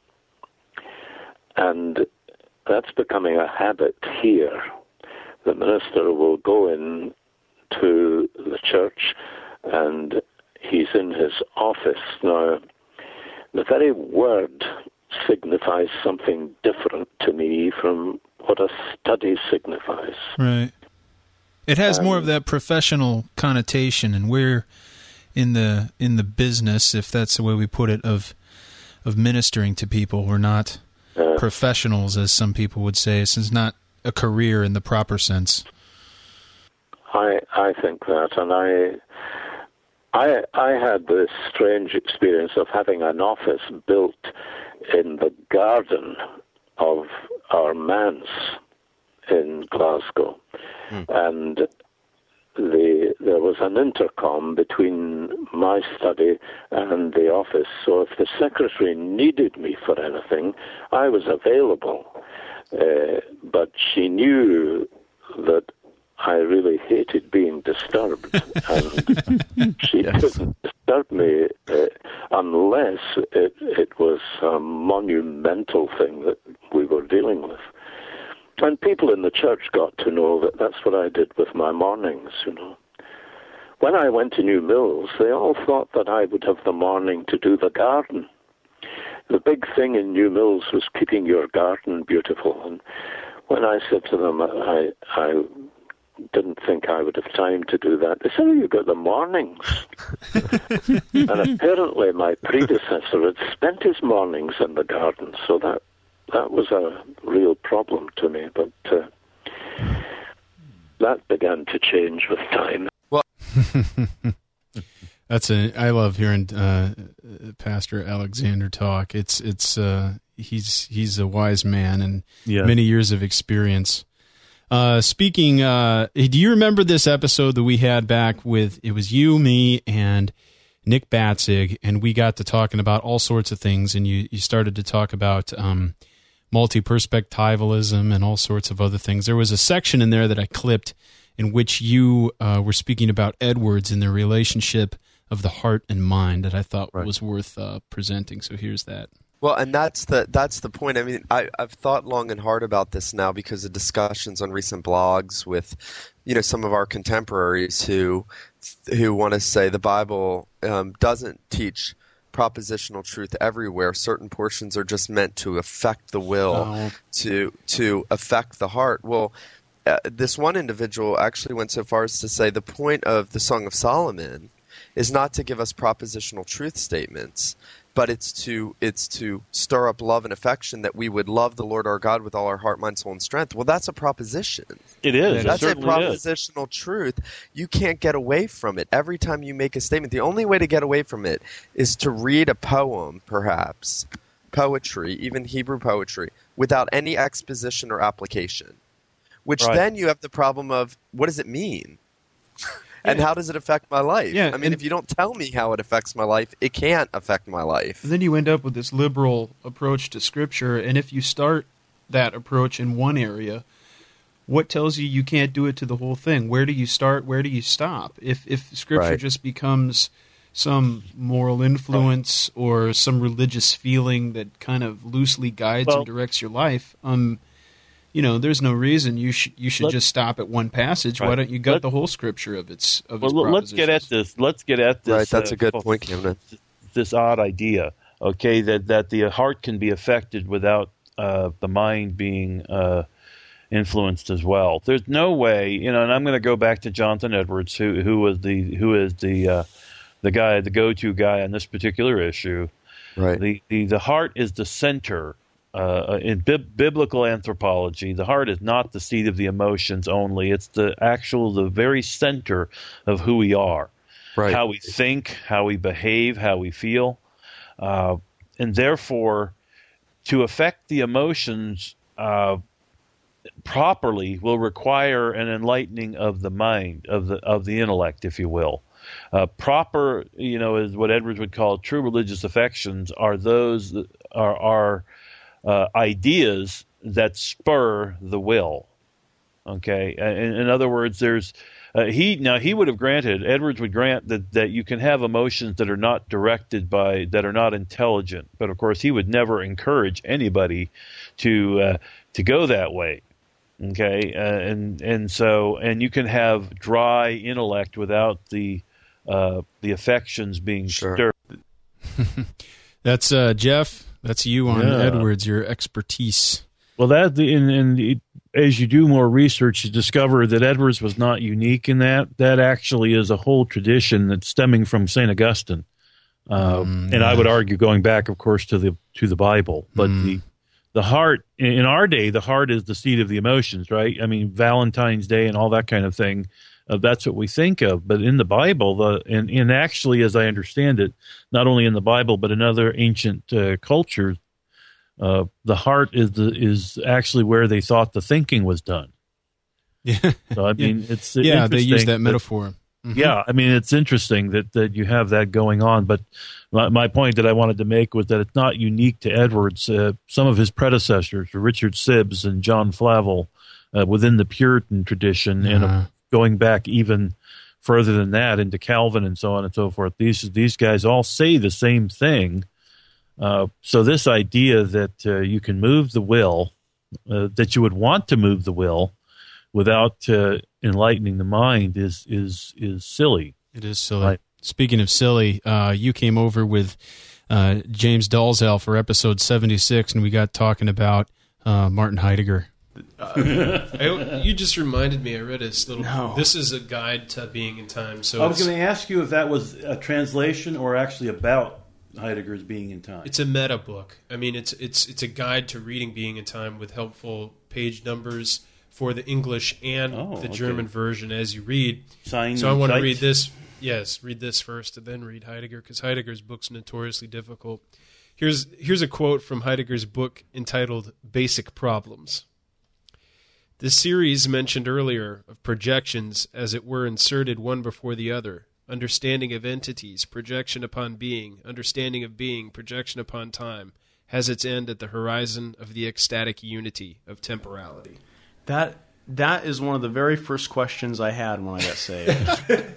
And that's becoming a habit here. The minister will go in to the church and he's in his office. Now, the very word signifies something different to me from what a study signifies. Right. It has um, more of that professional connotation, and we're in the in the business, if that's the way we put it, of of ministering to people. We're not uh, professionals, as some people would say. This is not a career in the proper sense. I I think that, and I I I had this strange experience of having an office built in the garden of our manse in Glasgow, mm. and the there was an intercom between my study and the office, so if the secretary needed me for anything, I was available. Uh, but she knew that I really hated being disturbed, and she yes. couldn't disturb me uh, unless it, it was a monumental thing that we were dealing with. And people in the church got to know that that's what I did with my mornings, you know. When I went to New Mills, they all thought that I would have the morning to do the garden. The big thing in New Mills was keeping your garden beautiful. And when I said to them, I, I didn't think I would have time to do that, they said, oh, you've got the mornings. And apparently my predecessor had spent his mornings in the garden, so that that was a real problem to me. But uh, that began to change with time. Well, that's a. I love hearing uh, Pastor Alexander talk. It's it's uh, he's he's a wise man and yeah. many years of experience. Uh, speaking, uh, do you remember this episode that we had back with? It was you, me, and Nick Batzig, and we got to talking about all sorts of things. And you you started to talk about um, multi-perspectivalism and all sorts of other things. There was a section in there that I clipped in which you uh, were speaking about Edwards and the relationship of the heart and mind that I thought right. was worth uh, presenting. So here's that. Well, and that's the that's the point. I mean, I, I've thought long and hard about this now because of discussions on recent blogs with, you know, some of our contemporaries who who want to say the Bible um, doesn't teach propositional truth everywhere. Certain portions are just meant to affect the will, oh. to to affect the heart. Well, uh, this one individual actually went so far as to say the point of the Song of Solomon is not to give us propositional truth statements, but it's to it's to stir up love and affection, that we would love the Lord our God with all our heart, mind, soul, and strength. Well, that's a proposition. It is. That's it a propositional is. truth. You can't get away from it. Every time you make a statement, the only way to get away from it is to read a poem, perhaps, poetry, even Hebrew poetry, without any exposition or application. Which right. then you have the problem of, what does it mean? And yeah. how does it affect my life? Yeah, I mean, if you don't tell me how it affects my life, it can't affect my life. Then you end up with this liberal approach to Scripture, and if you start that approach in one area, what tells you you can't do it to the whole thing? Where do you start? Where do you stop? If if Scripture right. just becomes some moral influence right. or some religious feeling that kind of loosely guides well, and directs your life, um. You know, there's no reason you should you should just stop at one passage. Right. Why don't you gut Let, the whole Scripture of its of its well, let's get at this. Let's get at this. Right, that's uh, a good point, Camden. This odd idea, okay, that that the heart can be affected without uh, the mind being uh, influenced as well. There's no way, you know. And I'm going to go back to Jonathan Edwards, who who was the who is the uh, the guy, the go-to guy on this particular issue. Right. The the the heart is the center. Uh, in bi- biblical anthropology, the heart is not the seat of the emotions only. It's the actual, the very center of who we are, right. how we think, how we behave, how we feel. Uh, and therefore, to affect the emotions uh, properly will require an enlightening of the mind, of the of the intellect, if you will. Uh, proper, you know, is what Edwards would call true religious affections are those that are are Uh, ideas that spur the will. Okay, in, in other words, there's uh, he now he would have granted Edwards would grant that that you can have emotions that are not directed by that are not intelligent, but of course he would never encourage anybody to uh, to go that way. Okay, uh, and and so and you can have dry intellect without the uh, the affections being sure. stirred. That's uh, Jeff. That's you on yeah. Edwards, your expertise. Well, that the, and, and as you do more research, you discover that Edwards was not unique in that. That actually is a whole tradition that's stemming from Saint Augustine, uh, mm, and yeah. I would argue going back, of course, to the to the Bible. But mm. the the heart in our day, the heart is the seat of the emotions, right? I mean, Valentine's Day and all that kind of thing. Uh, that's what we think of. But in the Bible, the and, and actually, as I understand it, not only in the Bible but in other ancient uh, cultures, uh, the heart is the, is actually where they thought the thinking was done. Yeah. So I mean, yeah. it's yeah. They use that, that metaphor. Mm-hmm. Yeah, I mean, it's interesting that, that you have that going on. But my, my point that I wanted to make was that it's not unique to Edwards. Uh, some of his predecessors, Richard Sibbes and John Flavel, uh, within the Puritan tradition, uh-huh. and uh, going back even further than that into Calvin and so on and so forth, these these guys all say the same thing. Uh, so this idea that uh, you can move the will, uh, that you would want to move the will without uh, enlightening the mind is is is silly. It is silly. Right. Speaking of silly, uh, you came over with uh, James Dalzell for episode seventy-six, and we got talking about uh, Martin Heidegger. Uh, I, you just reminded me. I read a little. No. This is a guide to being in time. So I was going to ask you if that was a translation or actually about Heidegger's Being in Time. It's a meta book. I mean, it's it's it's a guide to reading Being in Time with helpful page numbers for the English and oh, the okay. German version as you read. Sign so I want to sight? read this. Yes, read this first and then read Heidegger, because Heidegger's book's notoriously difficult. Here's here's a quote from Heidegger's book entitled Basic Problems. The series mentioned earlier of projections, as it were inserted one before the other, understanding of entities, projection upon being, understanding of being, projection upon time, has its end at the horizon of the ecstatic unity of temporality. That that is one of the very first questions I had when I got saved.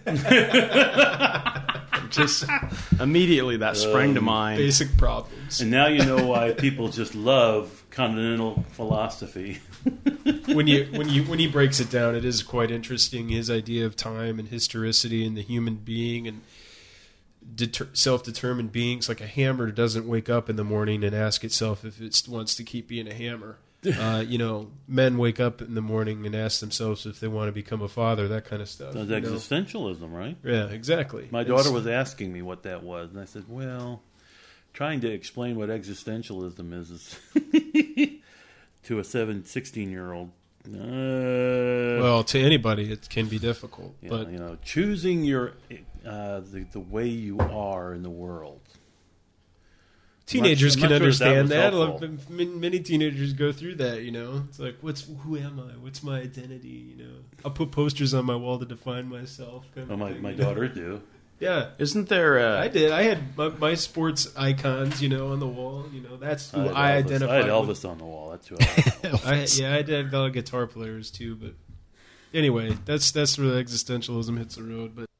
Just immediately that sprang um, to mind. Basic problems. And now you know why people just love continental philosophy. when you when you when he breaks it down, it is quite interesting. His idea of time and historicity and the human being and deter- self-determined beings. Like a hammer doesn't wake up in the morning and ask itself if it wants to keep being a hammer. Uh, you know, men wake up in the morning and ask themselves if they want to become a father. That kind of stuff. That's you existentialism, know? right? Yeah, exactly. My it's, daughter was asking me what that was, and I said, "Well, trying to explain what existentialism is, is to a seven, sixteen-year-old. Uh, well, to anybody, it can be difficult. You but know, you know, choosing your uh, the the way you are in the world. Teenagers I'm not, can I'm not understand sure that. that. that. Many teenagers go through that. You know, it's like, what's who am I? What's my identity? You know, I'll put posters on my wall to define myself. Kind oh, of my thing, my you know? daughter do. Yeah, isn't there? A... I did. I had my, my sports icons, you know, on the wall. You know, that's who I, I identify. I had Elvis with. on the wall. That's who I. I yeah, I did a lot of guitar players too. But anyway, that's that's where existentialism hits the road. But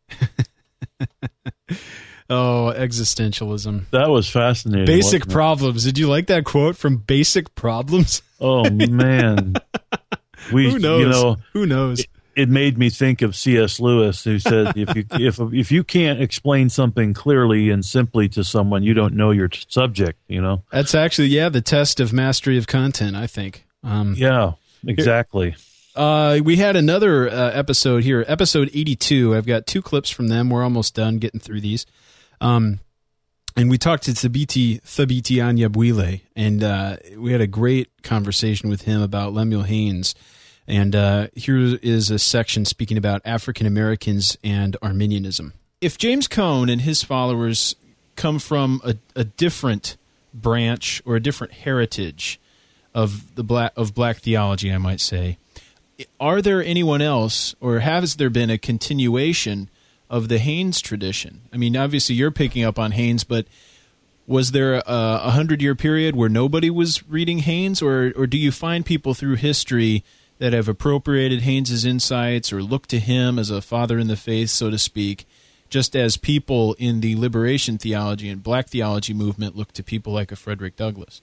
oh, existentialism. That was fascinating. Basic Problems. Did you like that quote from Basic Problems? Oh man, we who knows? You know, who knows? It, it made me think of C S Lewis, who said, "If you if if you can't explain something clearly and simply to someone, you don't know your t- subject." You know, that's actually yeah the test of mastery of content. I think. Um, yeah, exactly. Here, uh, we had another uh, episode here, episode eighty-two. I've got two clips from them. We're almost done getting through these. Um, and we talked to Thabiti Thabiti Anyabwile, and uh, we had a great conversation with him about Lemuel Haynes. And uh, here is a section speaking about African Americans and Arminianism. If James Cone and his followers come from a, a different branch or a different heritage of the black of black theology, I might say, are there anyone else, or has there been a continuation of the Haynes tradition? I mean, obviously you're picking up on Haynes, but was there a, a hundred-year period where nobody was reading Haynes, or or do you find people through history that have appropriated Haynes's insights or looked to him as a father in the faith, so to speak, just as people in the liberation theology and black theology movement look to people like a Frederick Douglass?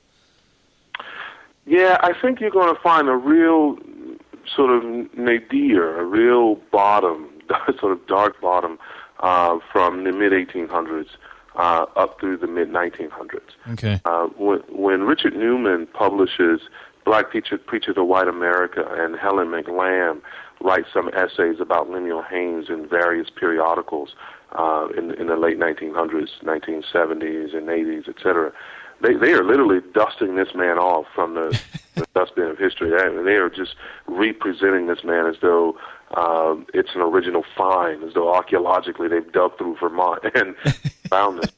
Yeah, I think you're going to find a real sort of nadir, a real bottom, sort of dark bottom uh, from the mid eighteen hundreds uh, up through the mid nineteen hundreds. Okay. Uh, when, when Richard Newman publishes Black Preacher, Preacher to White America, and Helen McLamb writes some essays about Lemuel Haynes in various periodicals uh, in, in the late nineteen hundreds, nineteen seventies and eighties, et cetera. They, they are literally dusting this man off from the, the dustbin of history. They, they are just representing this man as though um, it's an original find, as though archaeologically they've dug through Vermont and found this.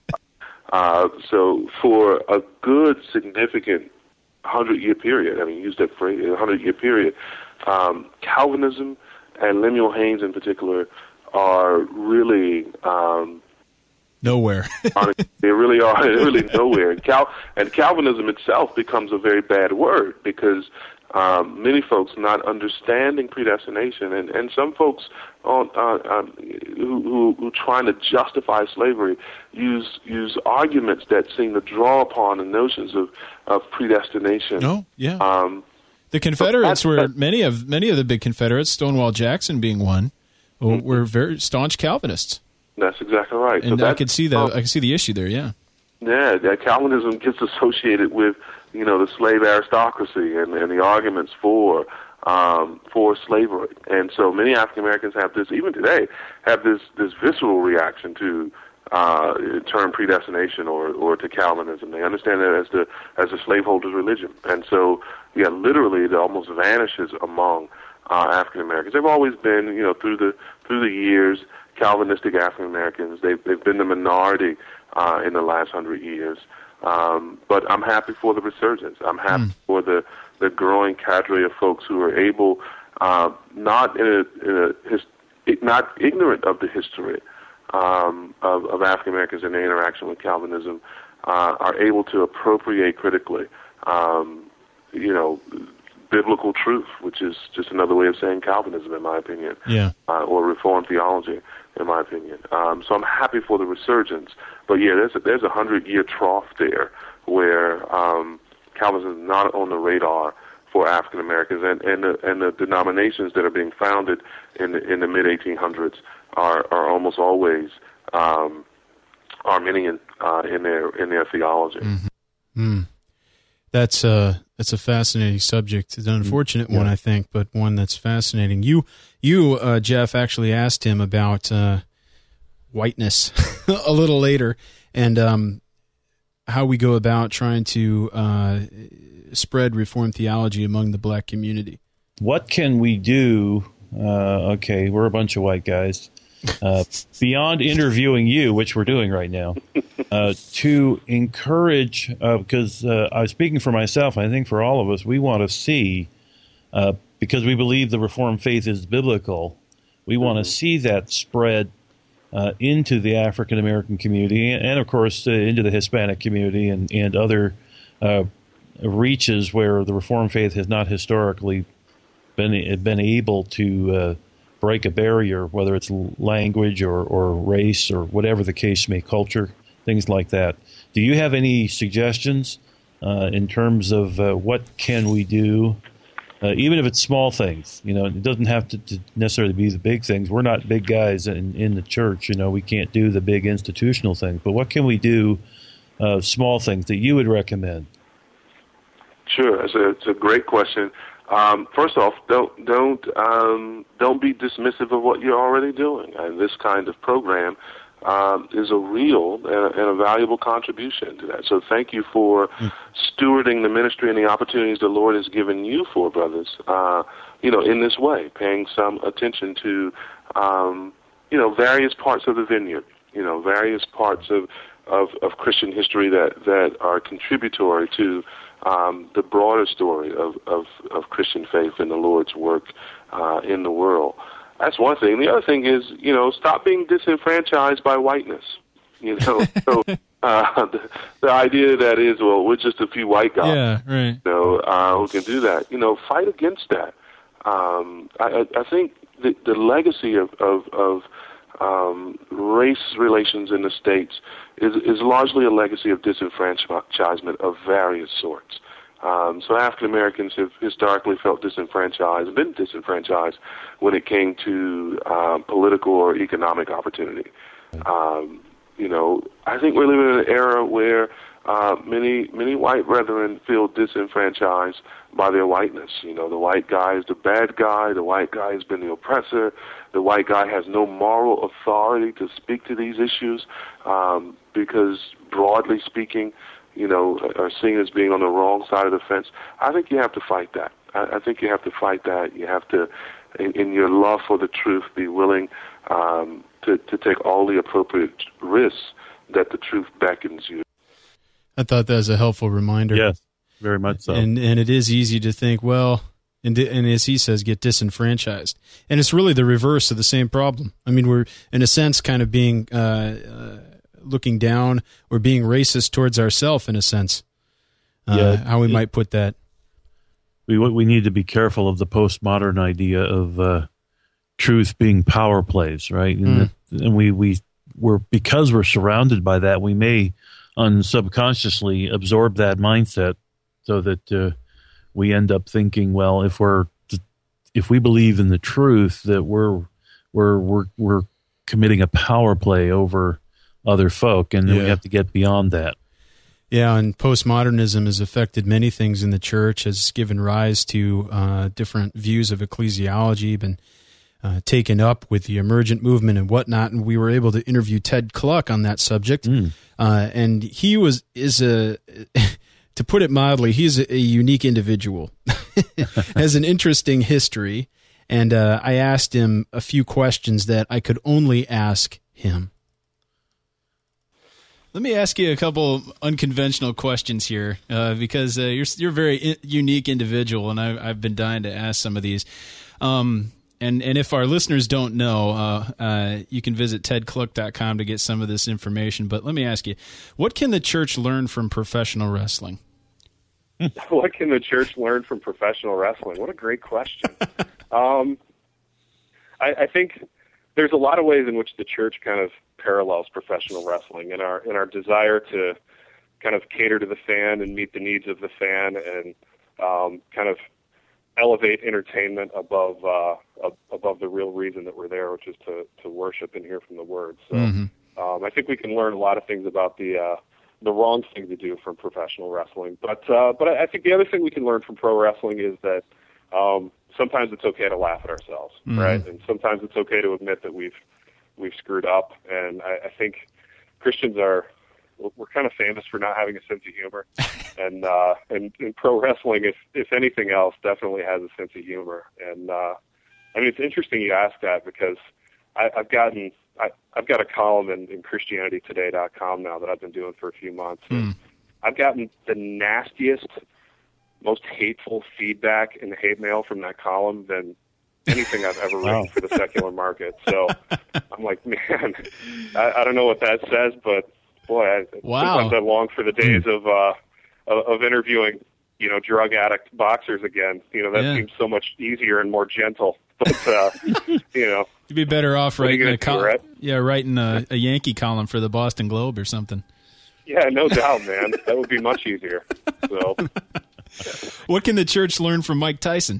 Uh, so for a good, significant hundred-year period, I mean, use that phrase, a hundred-year period, um, Calvinism and Lemuel Haynes in particular are really um, nowhere. They really are. They're really nowhere. And, Cal- and Calvinism itself becomes a very bad word because um, many folks not understanding predestination, and, and some folks on, uh, um, who, who, who trying to justify slavery use use arguments that seem to draw upon the notions of, of predestination. No, yeah. Um, the Confederates so were many of many of the big Confederates, Stonewall Jackson being one, mm-hmm. were very staunch Calvinists. That's exactly right. And so I could see the um, I could see the issue there. Yeah. Yeah, that Calvinism gets associated with, you know, the slave aristocracy and, and the arguments for um, for slavery. And so many African Americans have this, even today, have this, this visceral reaction to uh, term predestination or, or to Calvinism. They understand it as the as the slaveholder's religion. And so, yeah, literally it almost vanishes among uh, African Americans. They've always been, you know, through the through the years, Calvinistic African Americans. They've they've been the minority uh, in the last hundred years. Um, but I'm happy for the resurgence. I'm happy mm. for the, the growing cadre of folks who are able, uh, not in a, in a his, not ignorant of the history um, of, of African Americans and their interaction with Calvinism, uh, are able to appropriate critically, um, you know, biblical truth, which is just another way of saying Calvinism, in my opinion, yeah, uh, or Reformed theology, in my opinion. Um, so I'm happy for the resurgence. But yeah, there's a, there's a hundred-year trough there where um, Calvinism is not on the radar for African Americans, and and the, and the denominations that are being founded in the, in the mid eighteen hundreds are are almost always um, Arminian uh, in their in their theology. Mm-hmm. Mm. That's a that's a fascinating subject. It's an unfortunate yeah. one, I think, but one that's fascinating. You you uh, Jeff actually asked him about uh, whiteness a little later, and um, how we go about trying to uh, spread Reformed theology among the black community. What can we do? Uh, okay, we're a bunch of white guys. Uh, beyond interviewing you, which we're doing right now, uh, to encourage, uh, because uh, I'm speaking for myself, I think for all of us, we want to see, uh, because we believe the Reformed faith is biblical, we want to see that spread uh, into the African American community and, and, of course, uh, into the Hispanic community and, and other uh, reaches where the Reformed faith has not historically been, been able to uh, break a barrier, whether it's language or, or race or whatever the case may, culture, things like that. Do you have any suggestions uh, in terms of uh, what can we do, uh, even if it's small things? You know, it doesn't have to, to necessarily be the big things. We're not big guys in, in the church. You know, we can't do the big institutional things. But what can we do, uh, small things that you would recommend? Sure, it's a, it's a great question. Um, first off, don't don't um, don't be dismissive of what you're already doing. And this kind of program um, is a real and a, and a valuable contribution to that. So thank you for mm. stewarding the ministry and the opportunities the Lord has given you for, brothers. Uh, you know, in this way, paying some attention to um, you know various parts of the vineyard. You know, various parts of of, of Christian history that that are contributory to Um, the broader story of, of, of Christian faith and the Lord's work uh, in the world. That's one thing. The other thing is, you know, stop being disenfranchised by whiteness. You know, so uh, the, the idea that is, well, we're just a few white guys. Yeah, right. You know, uh, who can do that. You know, fight against that. Um, I, I think the, the legacy of of, of um, race relations in the states is is largely a legacy of disenfranchisement of various sorts. Um, so African Americans have historically felt disenfranchised, been disenfranchised when it came to um, political or economic opportunity. Um, you know, I think we're living in an era where uh, many many white brethren feel disenfranchised by their whiteness. You know, the white guy is the bad guy. The white guy has been the oppressor. The white guy has no moral authority to speak to these issues um, because, broadly speaking, you know, are seen as being on the wrong side of the fence. I think you have to fight that. I, I think you have to fight that. You have to, in, in your love for the truth, be willing um, to, to take all the appropriate risks that the truth beckons you. I thought that was a helpful reminder. Yes, very much so. And and it is easy to think, well, and, and as he says, get disenfranchised. And it's really the reverse of the same problem. I mean, we're, in a sense, kind of being uh, uh, looking down or being racist towards ourselves, in a sense, uh, yeah, how we it, might put that. We we need to be careful of the postmodern idea of uh, truth being power plays, right? And, mm. the, and we, we, we're, because we're surrounded by that, we may unsubconsciously absorb that mindset so that uh, we end up thinking, well, if we're if we believe in the truth, that we're we're we're we're committing a power play over other folk, and yeah. we have to get beyond that. Yeah, and postmodernism has affected many things in the church, has given rise to uh, different views of ecclesiology, been uh, taken up with the emergent movement and whatnot, and we were able to interview Ted Kluck on that subject, mm. uh, and he was is a, to put it mildly, he's a, a unique individual, has an interesting history, and uh, I asked him a few questions that I could only ask him. Let me ask you a couple unconventional questions here, uh, because uh, you're you're a very I- unique individual, and I, I've been dying to ask some of these. Um, and and if our listeners don't know, uh, uh, you can visit ted kluck dot com to get some of this information. But let me ask you, what can the church learn from professional wrestling? What can the church learn from professional wrestling? What a great question. um, I, I think there's a lot of ways in which the church kind of parallels professional wrestling in our in our desire to kind of cater to the fan and meet the needs of the fan and um, kind of elevate entertainment above uh, above the real reason that we're there, which is to, to worship and hear from the Word. So mm-hmm. um, I think we can learn a lot of things about the uh, the wrong thing to do from professional wrestling. But uh, but I think the other thing we can learn from pro wrestling is that um, sometimes it's okay to laugh at ourselves, mm-hmm. right? And sometimes it's okay to admit that we've we've screwed up. And I, I think Christians are we're kind of famous for not having a sense of humor, and uh, and, and pro wrestling, if if anything else, definitely has a sense of humor. And uh, I mean, it's interesting you ask that because I, I've gotten I, I've got a column in, in Christianity Today dot com now that I've been doing for a few months. Mm. I've gotten the nastiest, most hateful feedback in the hate mail from that column than anything I've ever written Wow. for the secular market. So I'm like, man, I, I don't know what that says, but boy, I, Wow. sometimes I long for the days of uh, of, of interviewing, you know, drug addict boxers again. You know, that Yeah. seems so much easier and more gentle. But uh, you know, You'd be better off What are you writing gonna a do, column. Rhett? Yeah, writing a, a Yankee column for the Boston Globe or something. yeah, no doubt, man, that would be much easier. So, What can the church learn from Mike Tyson?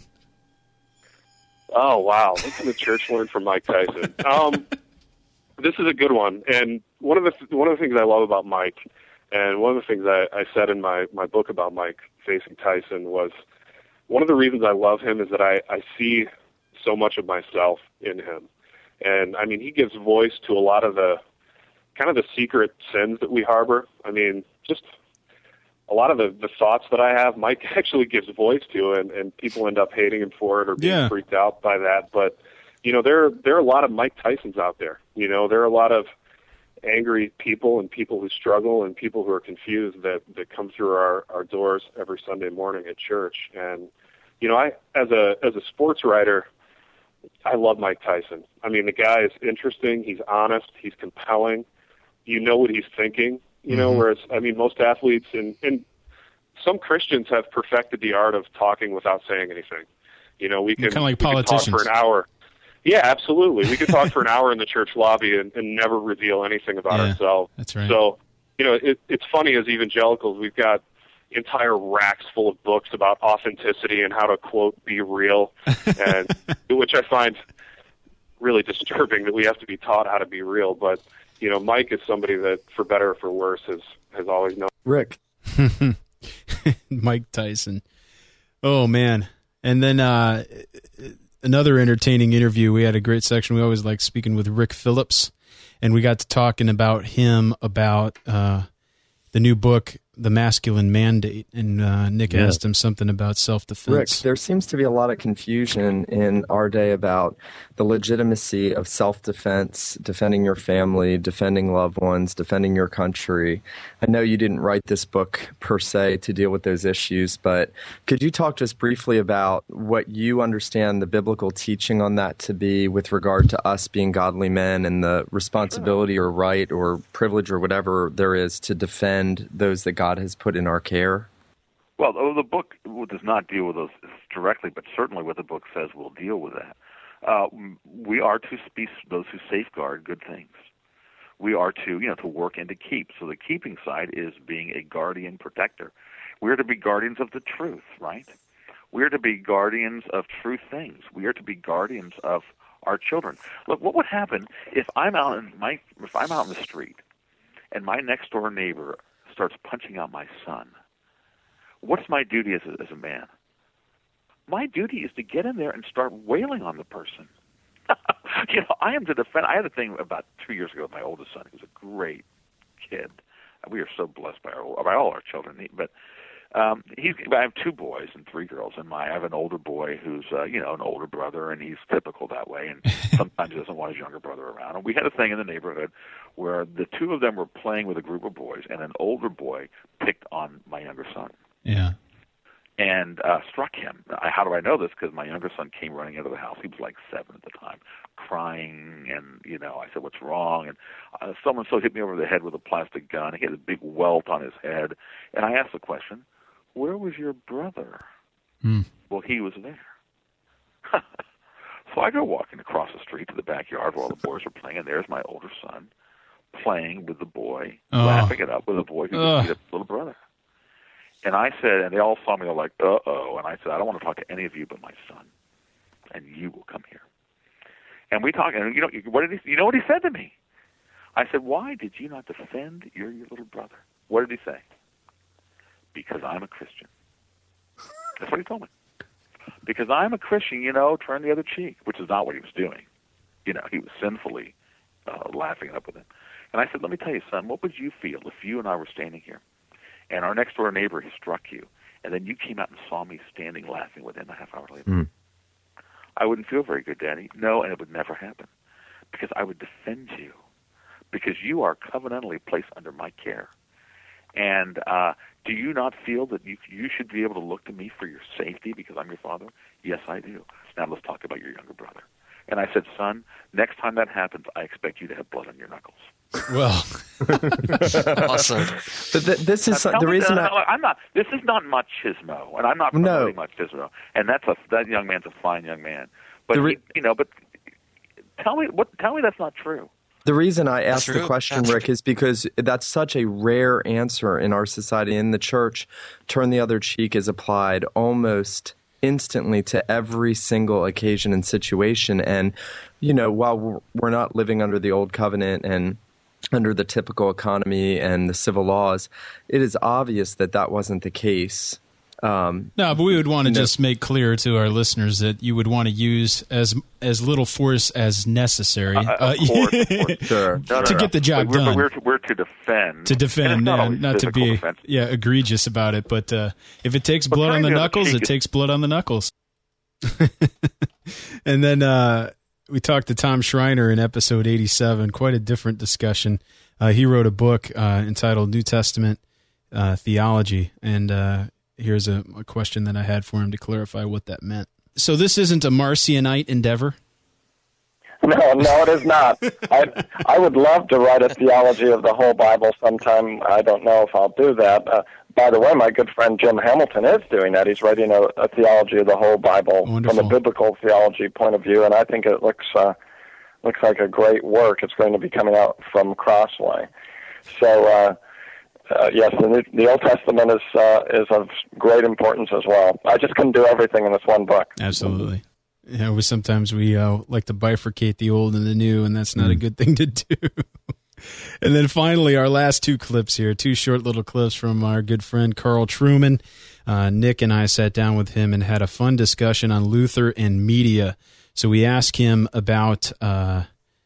oh wow, what can the church learn from Mike Tyson? Um, this is a good one, and one of the one of the things I love about Mike, and one of the things I, I said in my my book about Mike facing Tyson was one of the reasons I love him is that I, I see so much of myself in him, and I mean he gives voice to a lot of the kind of the secret sins that we harbor. I mean, just a lot of the, the thoughts that I have, Mike actually gives voice to, and, and people end up hating him for it or being Yeah. freaked out by that. But, you know, there, there are a lot of Mike Tysons out there. You know, there are a lot of angry people and people who struggle and people who are confused that, that come through our, our doors every Sunday morning at church. And, you know, I, as a, as a sports writer, I love Mike Tyson. I mean, the guy is interesting. He's honest. He's compelling. You know what he's thinking. You know, Mhm. whereas, I mean, most athletes and, and some Christians have perfected the art of talking without saying anything. You know, we can, Kinda like we can talk politicians. for an hour. Yeah, absolutely. We could talk for an hour in the church lobby and, and never reveal anything about Yeah, ourselves. that's right. So, you know, it, it's funny as evangelicals, we've got entire racks full of books about authenticity and how to, quote, be real, and which I find really disturbing that we have to be taught how to be real. But, you know, Mike is somebody that, for better or for worse, has, has always known. Rick. Mike Tyson. Oh, man. And then uh, another entertaining interview. We had a great section. We always like speaking with Rick Phillips, and we got to talking about him, about uh, the new book, The Masculine Mandate. And uh, Nick Yeah. asked him something about Rick, self-defense. there seems to be a lot of confusion in our day about the legitimacy of self-defense, defending your family, defending loved ones, defending your country. I know you didn't write this book per se to deal with those issues, but could you talk just briefly about what you understand the biblical teaching on that to be with regard to us being godly men and the responsibility or right or privilege or whatever there is to defend those that God has put in our care? Well, the the book does not deal with those directly, but certainly what the book says will deal with that. Uh, we are to be those who safeguard good things. We are to, you know, to work and to keep. So the keeping side is being a guardian protector. We are to be guardians of the truth, right? We are to be guardians of true things. We are to be guardians of our children. Look, what would happen if I'm out in my if I'm out in the street and my next door neighbor starts punching out my son? What's my duty as a, as a man? My duty is to get in there and start wailing on the person. You know, I am to defend. I had a thing about two years ago with my oldest son, who's a great kid. We are so blessed by our by all our children. But um, he's. I have two boys and three girls, and my I have an older boy who's uh, you know an older brother, and he's typical that way. And sometimes he doesn't want his younger brother around. And we had a thing in the neighborhood where the two of them were playing with a group of boys, and an older boy picked on my younger son. Yeah. And uh, struck him. I, how do I know this? Because my younger son came running out of the house. He was like seven at the time, crying. And, you know, I said, what's wrong? And uh, someone so hit me over the head with a plastic gun. He had a big welt on his head. And I asked the question, where was your brother? Hmm. Well, he was there. So I go walking across the street to the backyard where all the boys are playing, and there's my older son playing with the boy, Oh. laughing it up with a boy who Ugh. just beat up his little brother. And I said, and they all saw me, they're like, uh-oh. And I said, I don't want to talk to any of you but my son. And you will come here. And we talked, and you know, what did he, you know what he said to me? I said, why did you not defend your, your little brother? What did he say? Because I'm a Christian. That's what he told me. Because I'm a Christian, you know, turn the other cheek, which is not what he was doing. You know, he was sinfully uh, laughing it up with him. And I said, let me tell you, son, what would you feel if you and I were standing here, and our next door neighbor has struck you, and then you came out and saw me standing laughing with him a half hour later? Mm. I wouldn't feel very good, Daddy. No, and it would never happen, because I would defend you, because you are covenantally placed under my care. And uh, do you not feel that you you should be able to look to me for your safety because I'm your father? Yes, I do. Now let's talk about your younger brother. And I said, son, next time that happens, I expect you to have blood on your knuckles. Well, awesome. But th- this is Now, the tell me reason that- I, I'm not. This is not machismo, and I'm not No. promoting machismo. And that's a that young man's a fine young man. But The re- he, you know, but tell me what? Tell me that's not true. The reason I asked True. the question, That's Rick, is because that's such a rare answer in our society. In the church, turn the other cheek is applied almost instantly to every single occasion and situation. And, you know, while we're not living under the old covenant and under the typical economy and the civil laws, it is obvious that that wasn't the case. Um, no, but we would want to no. just make clear to our listeners that you would want to use as as little force as necessary Uh, of uh, course, of course. Sure. No, no, to no. get the job But we're, done. We're to, we're to defend. to And defend, it's not yeah, always not to physical be defense. yeah egregious about it. But uh, if it takes But blood on turning the the other knuckles, cheek it is- takes blood on the knuckles. And then uh, we talked to Tom Schreiner in episode eighty-seven. Quite a different discussion. Uh, he wrote a book uh, entitled New Testament uh, Theology, and uh, here's a, a question that I had for him to clarify what that meant. So this isn't a Marcionite endeavor? No, no, it is not. I I would love to write a theology of the whole Bible sometime. I don't know if I'll do that. Uh, by the way, my good friend Jim Hamilton is doing that. He's writing a, a theology of the whole Bible Wonderful. from a biblical theology point of view, and I think it looks uh, looks like a great work. It's going to be coming out from Crossway. So, uh, uh, yes, the, New, the Old Testament is uh, is of great importance as well. I just couldn't do everything in this one book. Absolutely. You know, we sometimes we uh, like to bifurcate the old and the new, and that's not a good thing to do. And then finally, our last two clips here, two short little clips from our good friend Carl Trueman. Uh, Nick and I sat down with him and had a fun discussion on Luther and media. So we asked him about uh,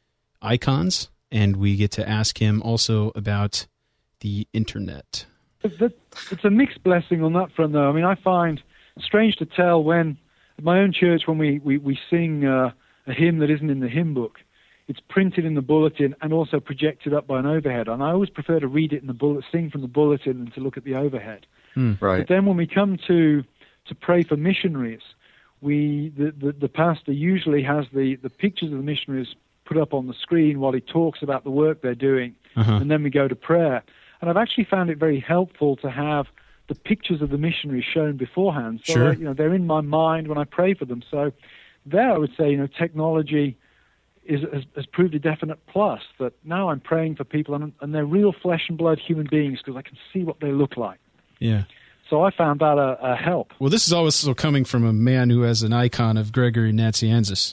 icons, and we get to ask him also about the internet. It's a mixed blessing on that front, though. I mean, I find strange to tell when at my own church, when we, we, we sing uh, a hymn that isn't in the hymn book, it's printed in the bulletin and also projected up by an overhead. And I always prefer to read it in the bullet, sing from the bulletin than to look at the overhead. Hmm. Right. But then when we come to to pray for missionaries, we the, the, the pastor usually has the, the pictures of the missionaries put up on the screen while he talks about the work they're doing, uh-huh. and then we go to prayer. And I've actually found it very helpful to have the pictures of the missionaries shown beforehand. So, Sure. you know, they're in my mind when I pray for them. So there I would say, you know, technology is, has, has proved a definite plus, that now I'm praying for people and, and they're real flesh and blood human beings because I can see what they look like. Yeah. So I found that a, a help. Well, this is also coming from a man who has an icon of Gregory Nazianzus.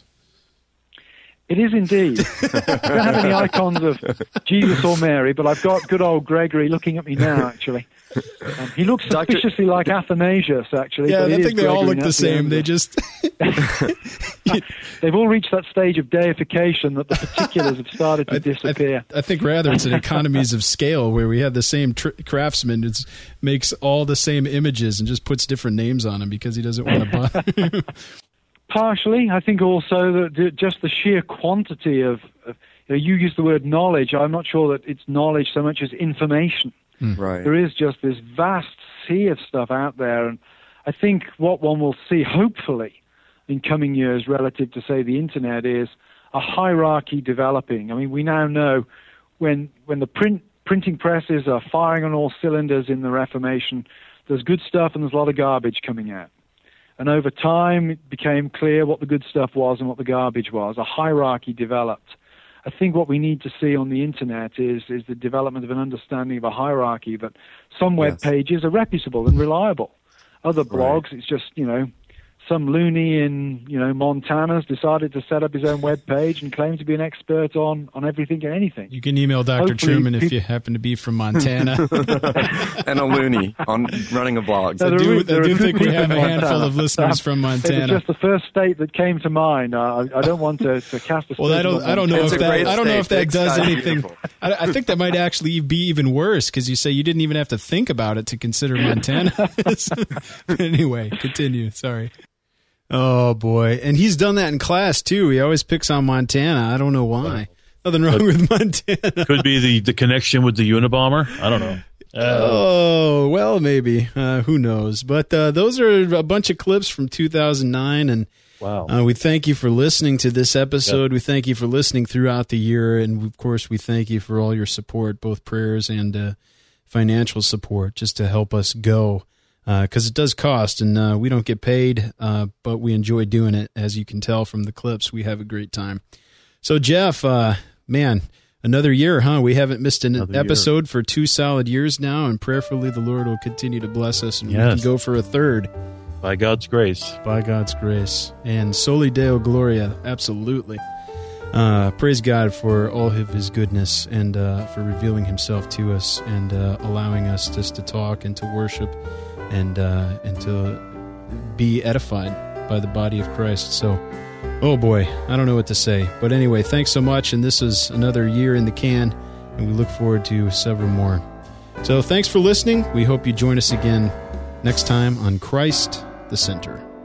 It is indeed. I don't have any icons of Jesus or Mary, but I've got good old Gregory looking at me now, actually. Um, he looks suspiciously like Athanasius, actually. Yeah, but I it is think they all Gregory look the same. They Nazianzus. just They've all reached that stage of deification that the particulars have started to disappear. I think rather it's an economies of scale where we have the same tr- craftsman that makes all the same images and just puts different names on them because he doesn't want to bother. Partially, I think also that the, just the sheer quantity of, of you know, you use the word knowledge. I'm not sure that it's knowledge so much as information. Right. There is just this vast sea of stuff out there, and I think what one will see, hopefully, in coming years relative to, say, the internet is a hierarchy developing. I mean, we now know when when the print printing presses are firing on all cylinders in the Reformation, there's good stuff and there's a lot of garbage coming out. And over time, it became clear what the good stuff was and what the garbage was. A hierarchy developed. I think what we need to see on the internet is is the development of an understanding of a hierarchy, that some web Yes. pages are reputable and reliable. Other blogs, Right. it's just, you know, some loony in, you know, Montana's decided to set up his own web page and claim to be an expert on, on everything and anything. You can email Doctor Hopefully Truman if people- you happen to be from Montana. And a loony on running a blog. No, I there do, are- there I are do good think we people have a in handful Montana. of listeners from It was Montana. just the first state that came to mind. Uh, I, I don't want to, to cast a Well, I don't. aspersion on I don't know if Montana. that. I don't know if that does anything. I, I think that might actually be even worse because you say you didn't even have to think about it to consider Montana. Anyway, continue. Sorry. Oh boy, and he's done that in class too. He always picks on Montana. I don't know why. Nothing wrong with Montana. Could be the, the connection with the Unabomber. I don't know. Uh, Oh, well, maybe. Uh, who knows? But uh, those are a bunch of clips from two thousand nine, and wow. uh, we thank you for listening to this episode. Yep. We thank you for listening throughout the year, and of course, we thank you for all your support, both prayers and uh, financial support, just to help us go, because uh, it does cost, and uh, we don't get paid, uh, but we enjoy doing it. As you can tell from the clips, we have a great time. So, Jeff, uh, man... Another year, huh? We haven't missed an Another episode year. For two solid years now, and prayerfully the Lord will continue to bless us, and yes. we can go for a third. By God's grace. By God's grace. And Soli Deo Gloria, absolutely. Uh, praise God for all of His goodness and uh, for revealing Himself to us and uh, allowing us just to talk and to worship and, uh, and to be edified by the body of Christ. So, oh boy, I don't know what to say. But anyway, thanks so much, and this is another year in the can, and we look forward to several more. So thanks for listening. We hope you join us again next time on Christ the Center.